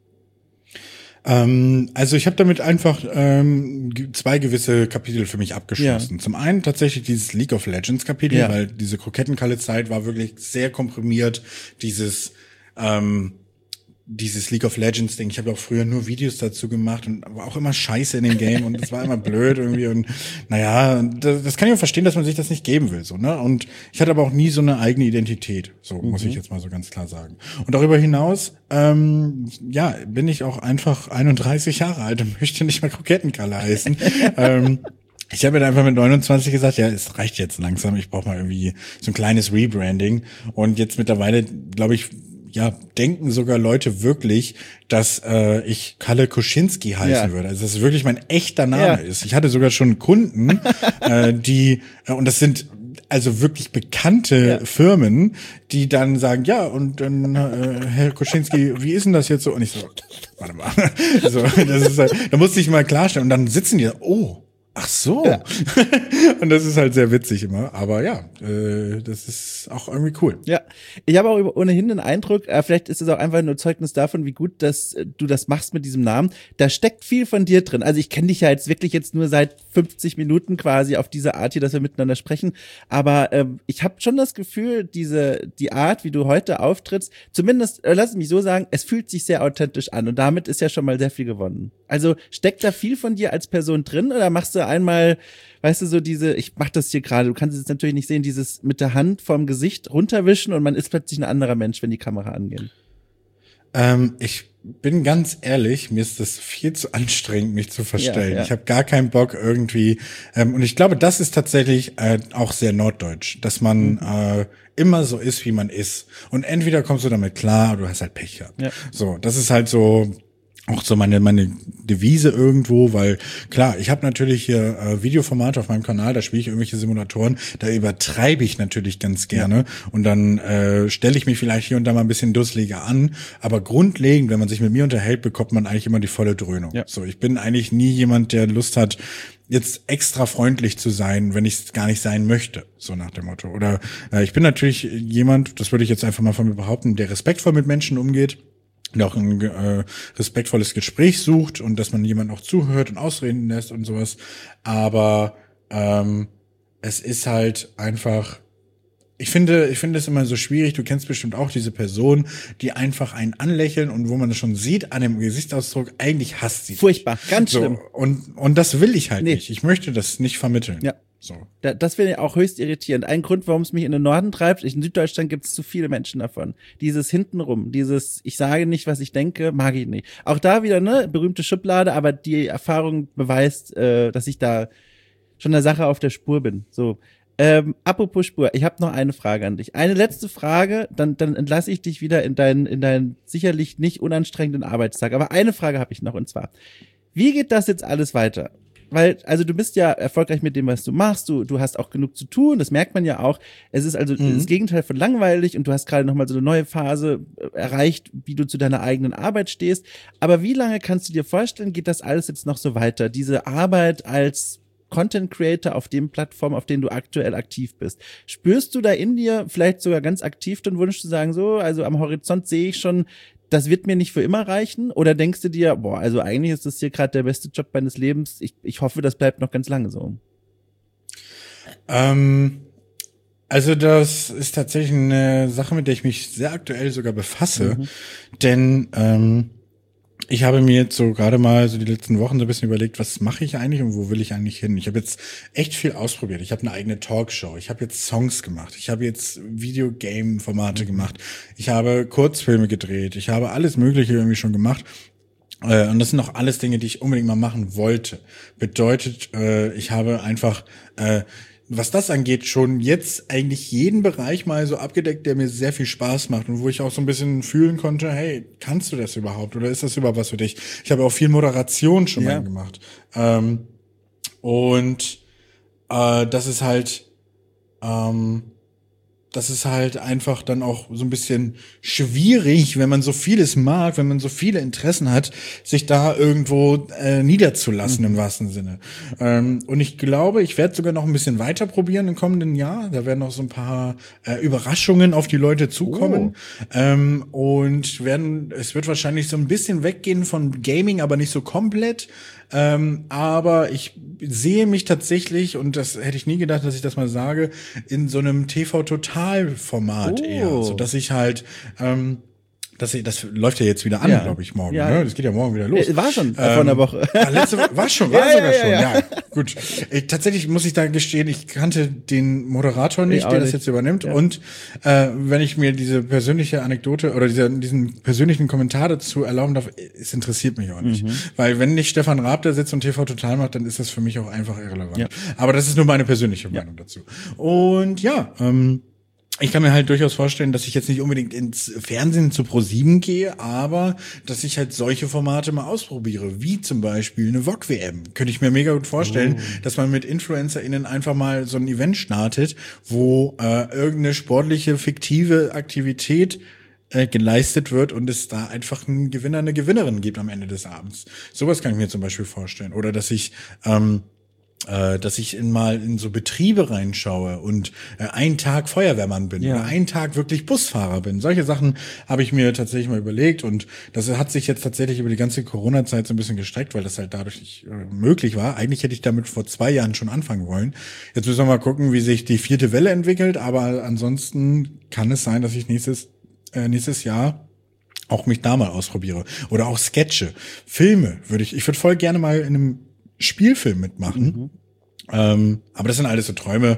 Ähm, also ich habe damit einfach ähm, zwei gewisse Kapitel für mich abgeschlossen. Ja. Zum einen tatsächlich dieses League of Legends Kapitel, ja. weil diese Krokettenkalle-Zeit war wirklich sehr komprimiert. Dieses ähm, dieses League of Legends Ding. Ich habe auch früher nur Videos dazu gemacht und war auch immer scheiße in dem Game und das war immer blöd irgendwie und naja, das, das kann ich auch verstehen, dass man sich das nicht geben will, so, ne? Und ich hatte aber auch nie so eine eigene Identität, so mhm. muss ich jetzt mal so ganz klar sagen. Und darüber hinaus, ähm, ja, bin ich auch einfach einunddreißig Jahre alt und möchte nicht mehr Krokettenkalle heißen. ähm, Ich habe mir einfach mit neunundzwanzig gesagt, ja, es reicht jetzt langsam, ich brauche mal irgendwie so ein kleines Rebranding und jetzt mittlerweile, glaube ich, ja, denken sogar Leute wirklich, dass äh, ich Kalle Kuschinski heißen ja. würde. Also dass es wirklich mein echter Name ja. ist. Ich hatte sogar schon Kunden, äh, die, äh, und das sind also wirklich bekannte Ja. Firmen, die dann sagen, ja, und dann, äh, Herr Koschinski, wie ist denn das jetzt so? Und ich so, warte mal. so, das ist halt, da musste ich mal klarstellen. Und dann sitzen die da, oh, ach so. Ja. Und das ist halt sehr witzig immer. Aber ja, äh, das ist auch irgendwie cool. Ja, ich habe auch über- ohnehin den Eindruck, äh, vielleicht ist es auch einfach nur Zeugnis davon, wie gut dass, äh, du das machst mit diesem Namen. Da steckt viel von dir drin. Also ich kenne dich ja jetzt wirklich jetzt nur seit fünfzig Minuten quasi auf diese Art hier, dass wir miteinander sprechen. Aber ähm, ich habe schon das Gefühl, diese die Art, wie du heute auftrittst, zumindest, äh, lass es mich so sagen, es fühlt sich sehr authentisch an. Und damit ist ja schon mal sehr viel gewonnen. Also steckt da viel von dir als Person drin oder machst du einmal, weißt du, so diese, ich mach das hier gerade, du kannst es jetzt natürlich nicht sehen, dieses mit der Hand vom Gesicht runterwischen und man ist plötzlich ein anderer Mensch, wenn die Kamera angeht. Ähm, ich bin ganz ehrlich, mir ist das viel zu anstrengend, mich zu verstellen. Ja, ja. Ich habe gar keinen Bock irgendwie. Ähm, und ich glaube, das ist tatsächlich äh, auch sehr norddeutsch, dass man Mhm. äh, immer so ist, wie man ist. Und entweder kommst du damit klar, oder du hast halt Pech gehabt. Ja. So, das ist halt so auch so meine meine Devise irgendwo, weil klar, ich habe natürlich hier äh, Videoformate auf meinem Kanal, da spiele ich irgendwelche Simulatoren, da übertreibe ich natürlich ganz gerne und dann äh, stelle ich mich vielleicht hier und da mal ein bisschen dusseliger an, aber grundlegend, wenn man sich mit mir unterhält, bekommt man eigentlich immer die volle Dröhnung. Ja. So, ich bin eigentlich nie jemand, der Lust hat, jetzt extra freundlich zu sein, wenn ich es gar nicht sein möchte, so nach dem Motto. Oder äh, ich bin natürlich jemand, das würde ich jetzt einfach mal von mir behaupten, der respektvoll mit Menschen umgeht, der auch ein äh, respektvolles Gespräch sucht und dass man jemanden auch zuhört und ausreden lässt und sowas. Aber ähm, es ist halt einfach, ich finde, ich finde es immer so schwierig, du kennst bestimmt auch diese Person, die einfach einen anlächeln und wo man das schon sieht an dem Gesichtsausdruck, eigentlich hasst sie dich. Furchtbar, ganz schlimm. So, und, und das will ich halt Nee. nicht. Ich möchte das nicht vermitteln. Ja. So. Da, das finde ich auch höchst irritierend. Ein Grund, warum es mich in den Norden treibt, in Süddeutschland gibt es zu viele Menschen davon. Dieses hintenrum, dieses ich sage nicht, was ich denke, mag ich nicht. Auch da wieder, ne, berühmte Schublade, aber die Erfahrung beweist, äh, dass ich da schon der Sache auf der Spur bin. So, ähm, apropos Spur, ich habe noch eine Frage an dich. Eine letzte Frage, dann, dann entlasse ich dich wieder in deinen, in deinen sicherlich nicht unanstrengenden Arbeitstag. Aber eine Frage habe ich noch, und zwar, wie geht das jetzt alles weiter? Weil, also du bist ja erfolgreich mit dem, was du machst, du, du hast auch genug zu tun, das merkt man ja auch. Es ist also Mhm. das Gegenteil von langweilig und du hast gerade nochmal so eine neue Phase äh, erreicht, wie du zu deiner eigenen Arbeit stehst. Aber wie lange kannst du dir vorstellen, geht das alles jetzt noch so weiter? Diese Arbeit als Content Creator auf den Plattformen, auf denen du aktuell aktiv bist. Spürst du da in dir vielleicht sogar ganz aktiv den Wunsch zu sagen, so, also am Horizont sehe ich schon, das wird mir nicht für immer reichen? Oder denkst du dir, boah, also eigentlich ist das hier gerade der beste Job meines Lebens, ich, ich hoffe, das bleibt noch ganz lange so? Ähm, also das ist tatsächlich eine Sache, mit der ich mich sehr aktuell sogar befasse, Mhm. denn ähm, ich habe mir jetzt so gerade mal so die letzten Wochen so ein bisschen überlegt, was mache ich eigentlich und wo will ich eigentlich hin? Ich habe jetzt echt viel ausprobiert. Ich habe eine eigene Talkshow. Ich habe jetzt Songs gemacht. Ich habe jetzt Videogame-Formate gemacht. Ich habe Kurzfilme gedreht. Ich habe alles Mögliche irgendwie schon gemacht. Äh, Und das sind auch alles Dinge, die ich unbedingt mal machen wollte. Bedeutet, äh, ich habe einfach, äh, was das angeht, schon jetzt eigentlich jeden Bereich mal so abgedeckt, der mir sehr viel Spaß macht und wo ich auch so ein bisschen fühlen konnte, hey, kannst du das überhaupt oder ist das überhaupt was für dich? Ich habe auch viel Moderation schon Ja. mal gemacht. Ähm, und äh, das ist halt, ähm, das ist halt einfach dann auch so ein bisschen schwierig, wenn man so vieles mag, wenn man so viele Interessen hat, sich da irgendwo äh, niederzulassen im wahrsten Sinne. Ähm, und ich glaube, ich werde sogar noch ein bisschen weiter probieren im kommenden Jahr. Da werden noch so ein paar äh, Überraschungen auf die Leute zukommen. Ähm, und werden, es wird wahrscheinlich so ein bisschen weggehen von Gaming, aber nicht so komplett. Ähm, aber ich sehe mich tatsächlich, und das hätte ich nie gedacht, dass ich das mal sage, in so einem T V-Total-Format Oh. eher, so dass ich halt, ähm, das, das läuft ja jetzt wieder an, Ja. glaube ich, morgen. Ja. Ne? Das geht ja morgen wieder los. Äh, war schon, äh, vor einer Woche. Ah, letzte Woche, war schon, war Ja, sogar ja, schon, ja, ja. ja. Gut. Ich, tatsächlich muss ich da gestehen, ich kannte den Moderator Ich nicht, auch der das nicht. jetzt übernimmt. Ja. Und äh, wenn ich mir diese persönliche Anekdote oder dieser, diesen persönlichen Kommentar dazu erlauben darf, es interessiert mich auch nicht. Mhm. Weil wenn nicht Stefan Raab da sitzt und T V Total macht, dann ist das für mich auch einfach irrelevant. Ja. Aber das ist nur meine persönliche Meinung dazu. Und ja, ähm, Ich kann mir halt durchaus vorstellen, dass ich jetzt nicht unbedingt ins Fernsehen zu ProSieben gehe, aber dass ich halt solche Formate mal ausprobiere, wie zum Beispiel eine V O G-W M. Könnte ich mir mega gut vorstellen, oh. dass man mit InfluencerInnen einfach mal so ein Event startet, wo äh, irgendeine sportliche, fiktive Aktivität äh, geleistet wird und es da einfach einen Gewinner, eine Gewinnerin gibt am Ende des Abends. Sowas kann ich mir zum Beispiel vorstellen. Oder dass ich ähm, dass ich in mal in so Betriebe reinschaue und äh, einen Tag Feuerwehrmann bin ja. oder einen Tag wirklich Busfahrer bin. Solche Sachen habe ich mir tatsächlich mal überlegt und das hat sich jetzt tatsächlich über die ganze Corona-Zeit so ein bisschen gestreckt, weil das halt dadurch nicht äh, möglich war. Eigentlich hätte ich damit vor zwei Jahren schon anfangen wollen. Jetzt müssen wir mal gucken, wie sich die vierte Welle entwickelt, aber ansonsten kann es sein, dass ich nächstes äh, nächstes Jahr auch mich da mal ausprobiere. Oder auch Sketche, Filme würde ich, ich würde voll gerne mal in einem Spielfilm mitmachen. Mhm. Ähm, aber das sind alles so Träume,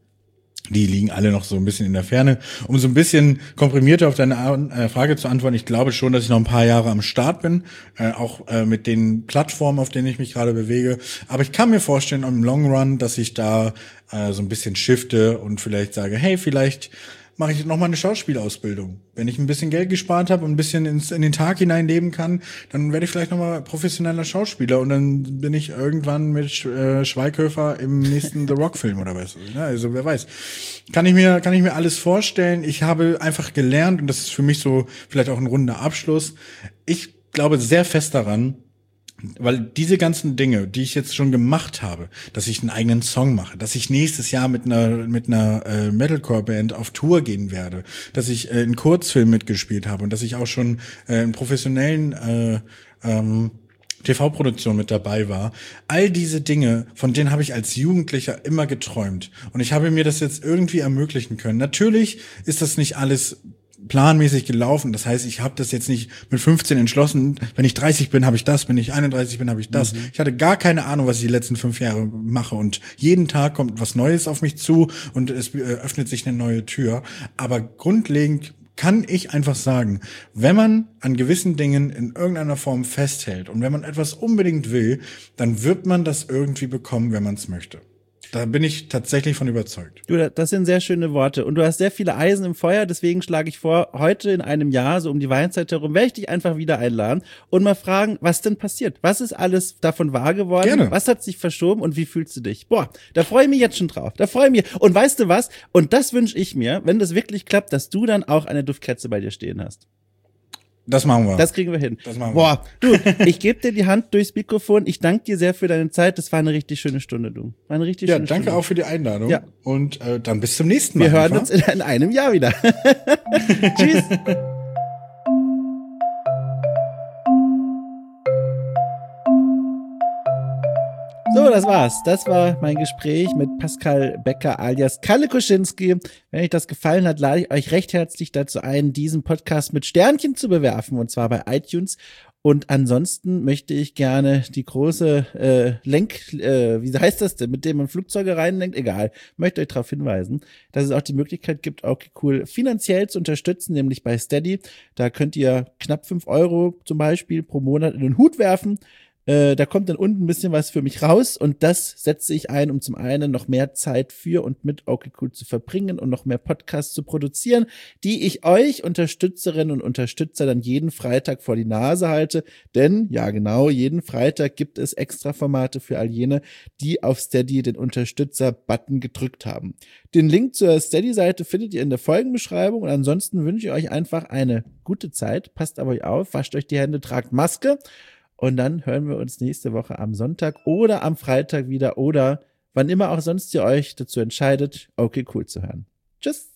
die liegen alle noch so ein bisschen in der Ferne. Um so ein bisschen komprimierter auf deine äh, Frage zu antworten, ich glaube schon, dass ich noch ein paar Jahre am Start bin, äh, auch äh, mit den Plattformen, auf denen ich mich gerade bewege. Aber ich kann mir vorstellen, im Long Run, dass ich da äh, so ein bisschen shifte und vielleicht sage, hey, vielleicht mache ich noch mal eine Schauspielausbildung. Wenn ich ein bisschen Geld gespart habe und ein bisschen ins, in den Tag hinein leben kann, dann werde ich vielleicht noch mal professioneller Schauspieler und dann bin ich irgendwann mit äh, Schweighöfer im nächsten The Rock-Film oder was. Ja, also wer weiß. Kann ich mir kann ich mir alles vorstellen. Ich habe einfach gelernt und das ist für mich so vielleicht auch ein runder Abschluss. Ich glaube sehr fest daran, weil diese ganzen Dinge, die ich jetzt schon gemacht habe, dass ich einen eigenen Song mache, dass ich nächstes Jahr mit einer mit einer äh, Metalcore-Band auf Tour gehen werde, dass ich äh, einen Kurzfilm mitgespielt habe und dass ich auch schon äh, in professionellen äh, ähm, T V-Produktion mit dabei war. All diese Dinge, von denen habe ich als Jugendlicher immer geträumt. Und ich habe mir das jetzt irgendwie ermöglichen können. Natürlich ist das nicht alles planmäßig gelaufen. Das heißt, ich habe das jetzt nicht mit fünfzehn entschlossen, wenn ich dreißig bin, habe ich das, wenn ich einunddreißig bin, habe ich das. Mhm. Ich hatte gar keine Ahnung, was ich die letzten fünf Jahre mache und jeden Tag kommt was Neues auf mich zu und es öffnet sich eine neue Tür. Aber grundlegend kann ich einfach sagen, wenn man an gewissen Dingen in irgendeiner Form festhält und wenn man etwas unbedingt will, dann wird man das irgendwie bekommen, wenn man es möchte. Da bin ich tatsächlich von überzeugt. Du, das sind sehr schöne Worte. Und du hast sehr viele Eisen im Feuer, deswegen schlage ich vor, heute in einem Jahr, so um die Weihnachtszeit herum, werde ich dich einfach wieder einladen und mal fragen, was denn passiert? Was ist alles davon wahr geworden? Gerne. Was hat sich verschoben und wie fühlst du dich? Boah, da freue ich mich jetzt schon drauf. Da freue ich mich. Und weißt du was? Und das wünsche ich mir, wenn das wirklich klappt, dass du dann auch eine Duftkerze bei dir stehen hast. Das machen wir. Das kriegen wir hin. Das machen wir. Boah, du, ich gebe dir die Hand durchs Mikrofon. Ich danke dir sehr für deine Zeit. Das war eine richtig schöne Stunde, du. War eine richtig ja, schöne danke Stunde. auch für die Einladung. Ja. Und äh, dann bis zum nächsten Mal. Wir hören einfach. uns in, in einem Jahr wieder. Tschüss. So, das war's. Das war mein Gespräch mit Pascal Becker alias Kalle Kuschinski. Wenn euch das gefallen hat, lade ich euch recht herzlich dazu ein, diesen Podcast mit Sternchen zu bewerfen, und zwar bei iTunes. Und ansonsten möchte ich gerne die große äh, Lenk, äh, wie heißt das denn, mit dem man Flugzeuge reinlenkt? Egal, möchte euch darauf hinweisen, dass es auch die Möglichkeit gibt, okay cool finanziell zu unterstützen, nämlich bei Steady. Da könnt ihr knapp fünf Euro zum Beispiel pro Monat in den Hut werfen. Äh, da kommt dann unten ein bisschen was für mich raus und das setze ich ein, um zum einen noch mehr Zeit für und mit okay cool zu verbringen und noch mehr Podcasts zu produzieren, die ich euch Unterstützerinnen und Unterstützer dann jeden Freitag vor die Nase halte, denn, ja genau, jeden Freitag gibt es Extraformate für all jene, die auf Steady den Unterstützer-Button gedrückt haben. Den Link zur Steady-Seite findet ihr in der Folgenbeschreibung und ansonsten wünsche ich euch einfach eine gute Zeit, passt aber euch auf, wascht euch die Hände, tragt Maske. Und dann hören wir uns nächste Woche am Sonntag oder am Freitag wieder oder wann immer auch sonst ihr euch dazu entscheidet, okay cool zu hören. Tschüss.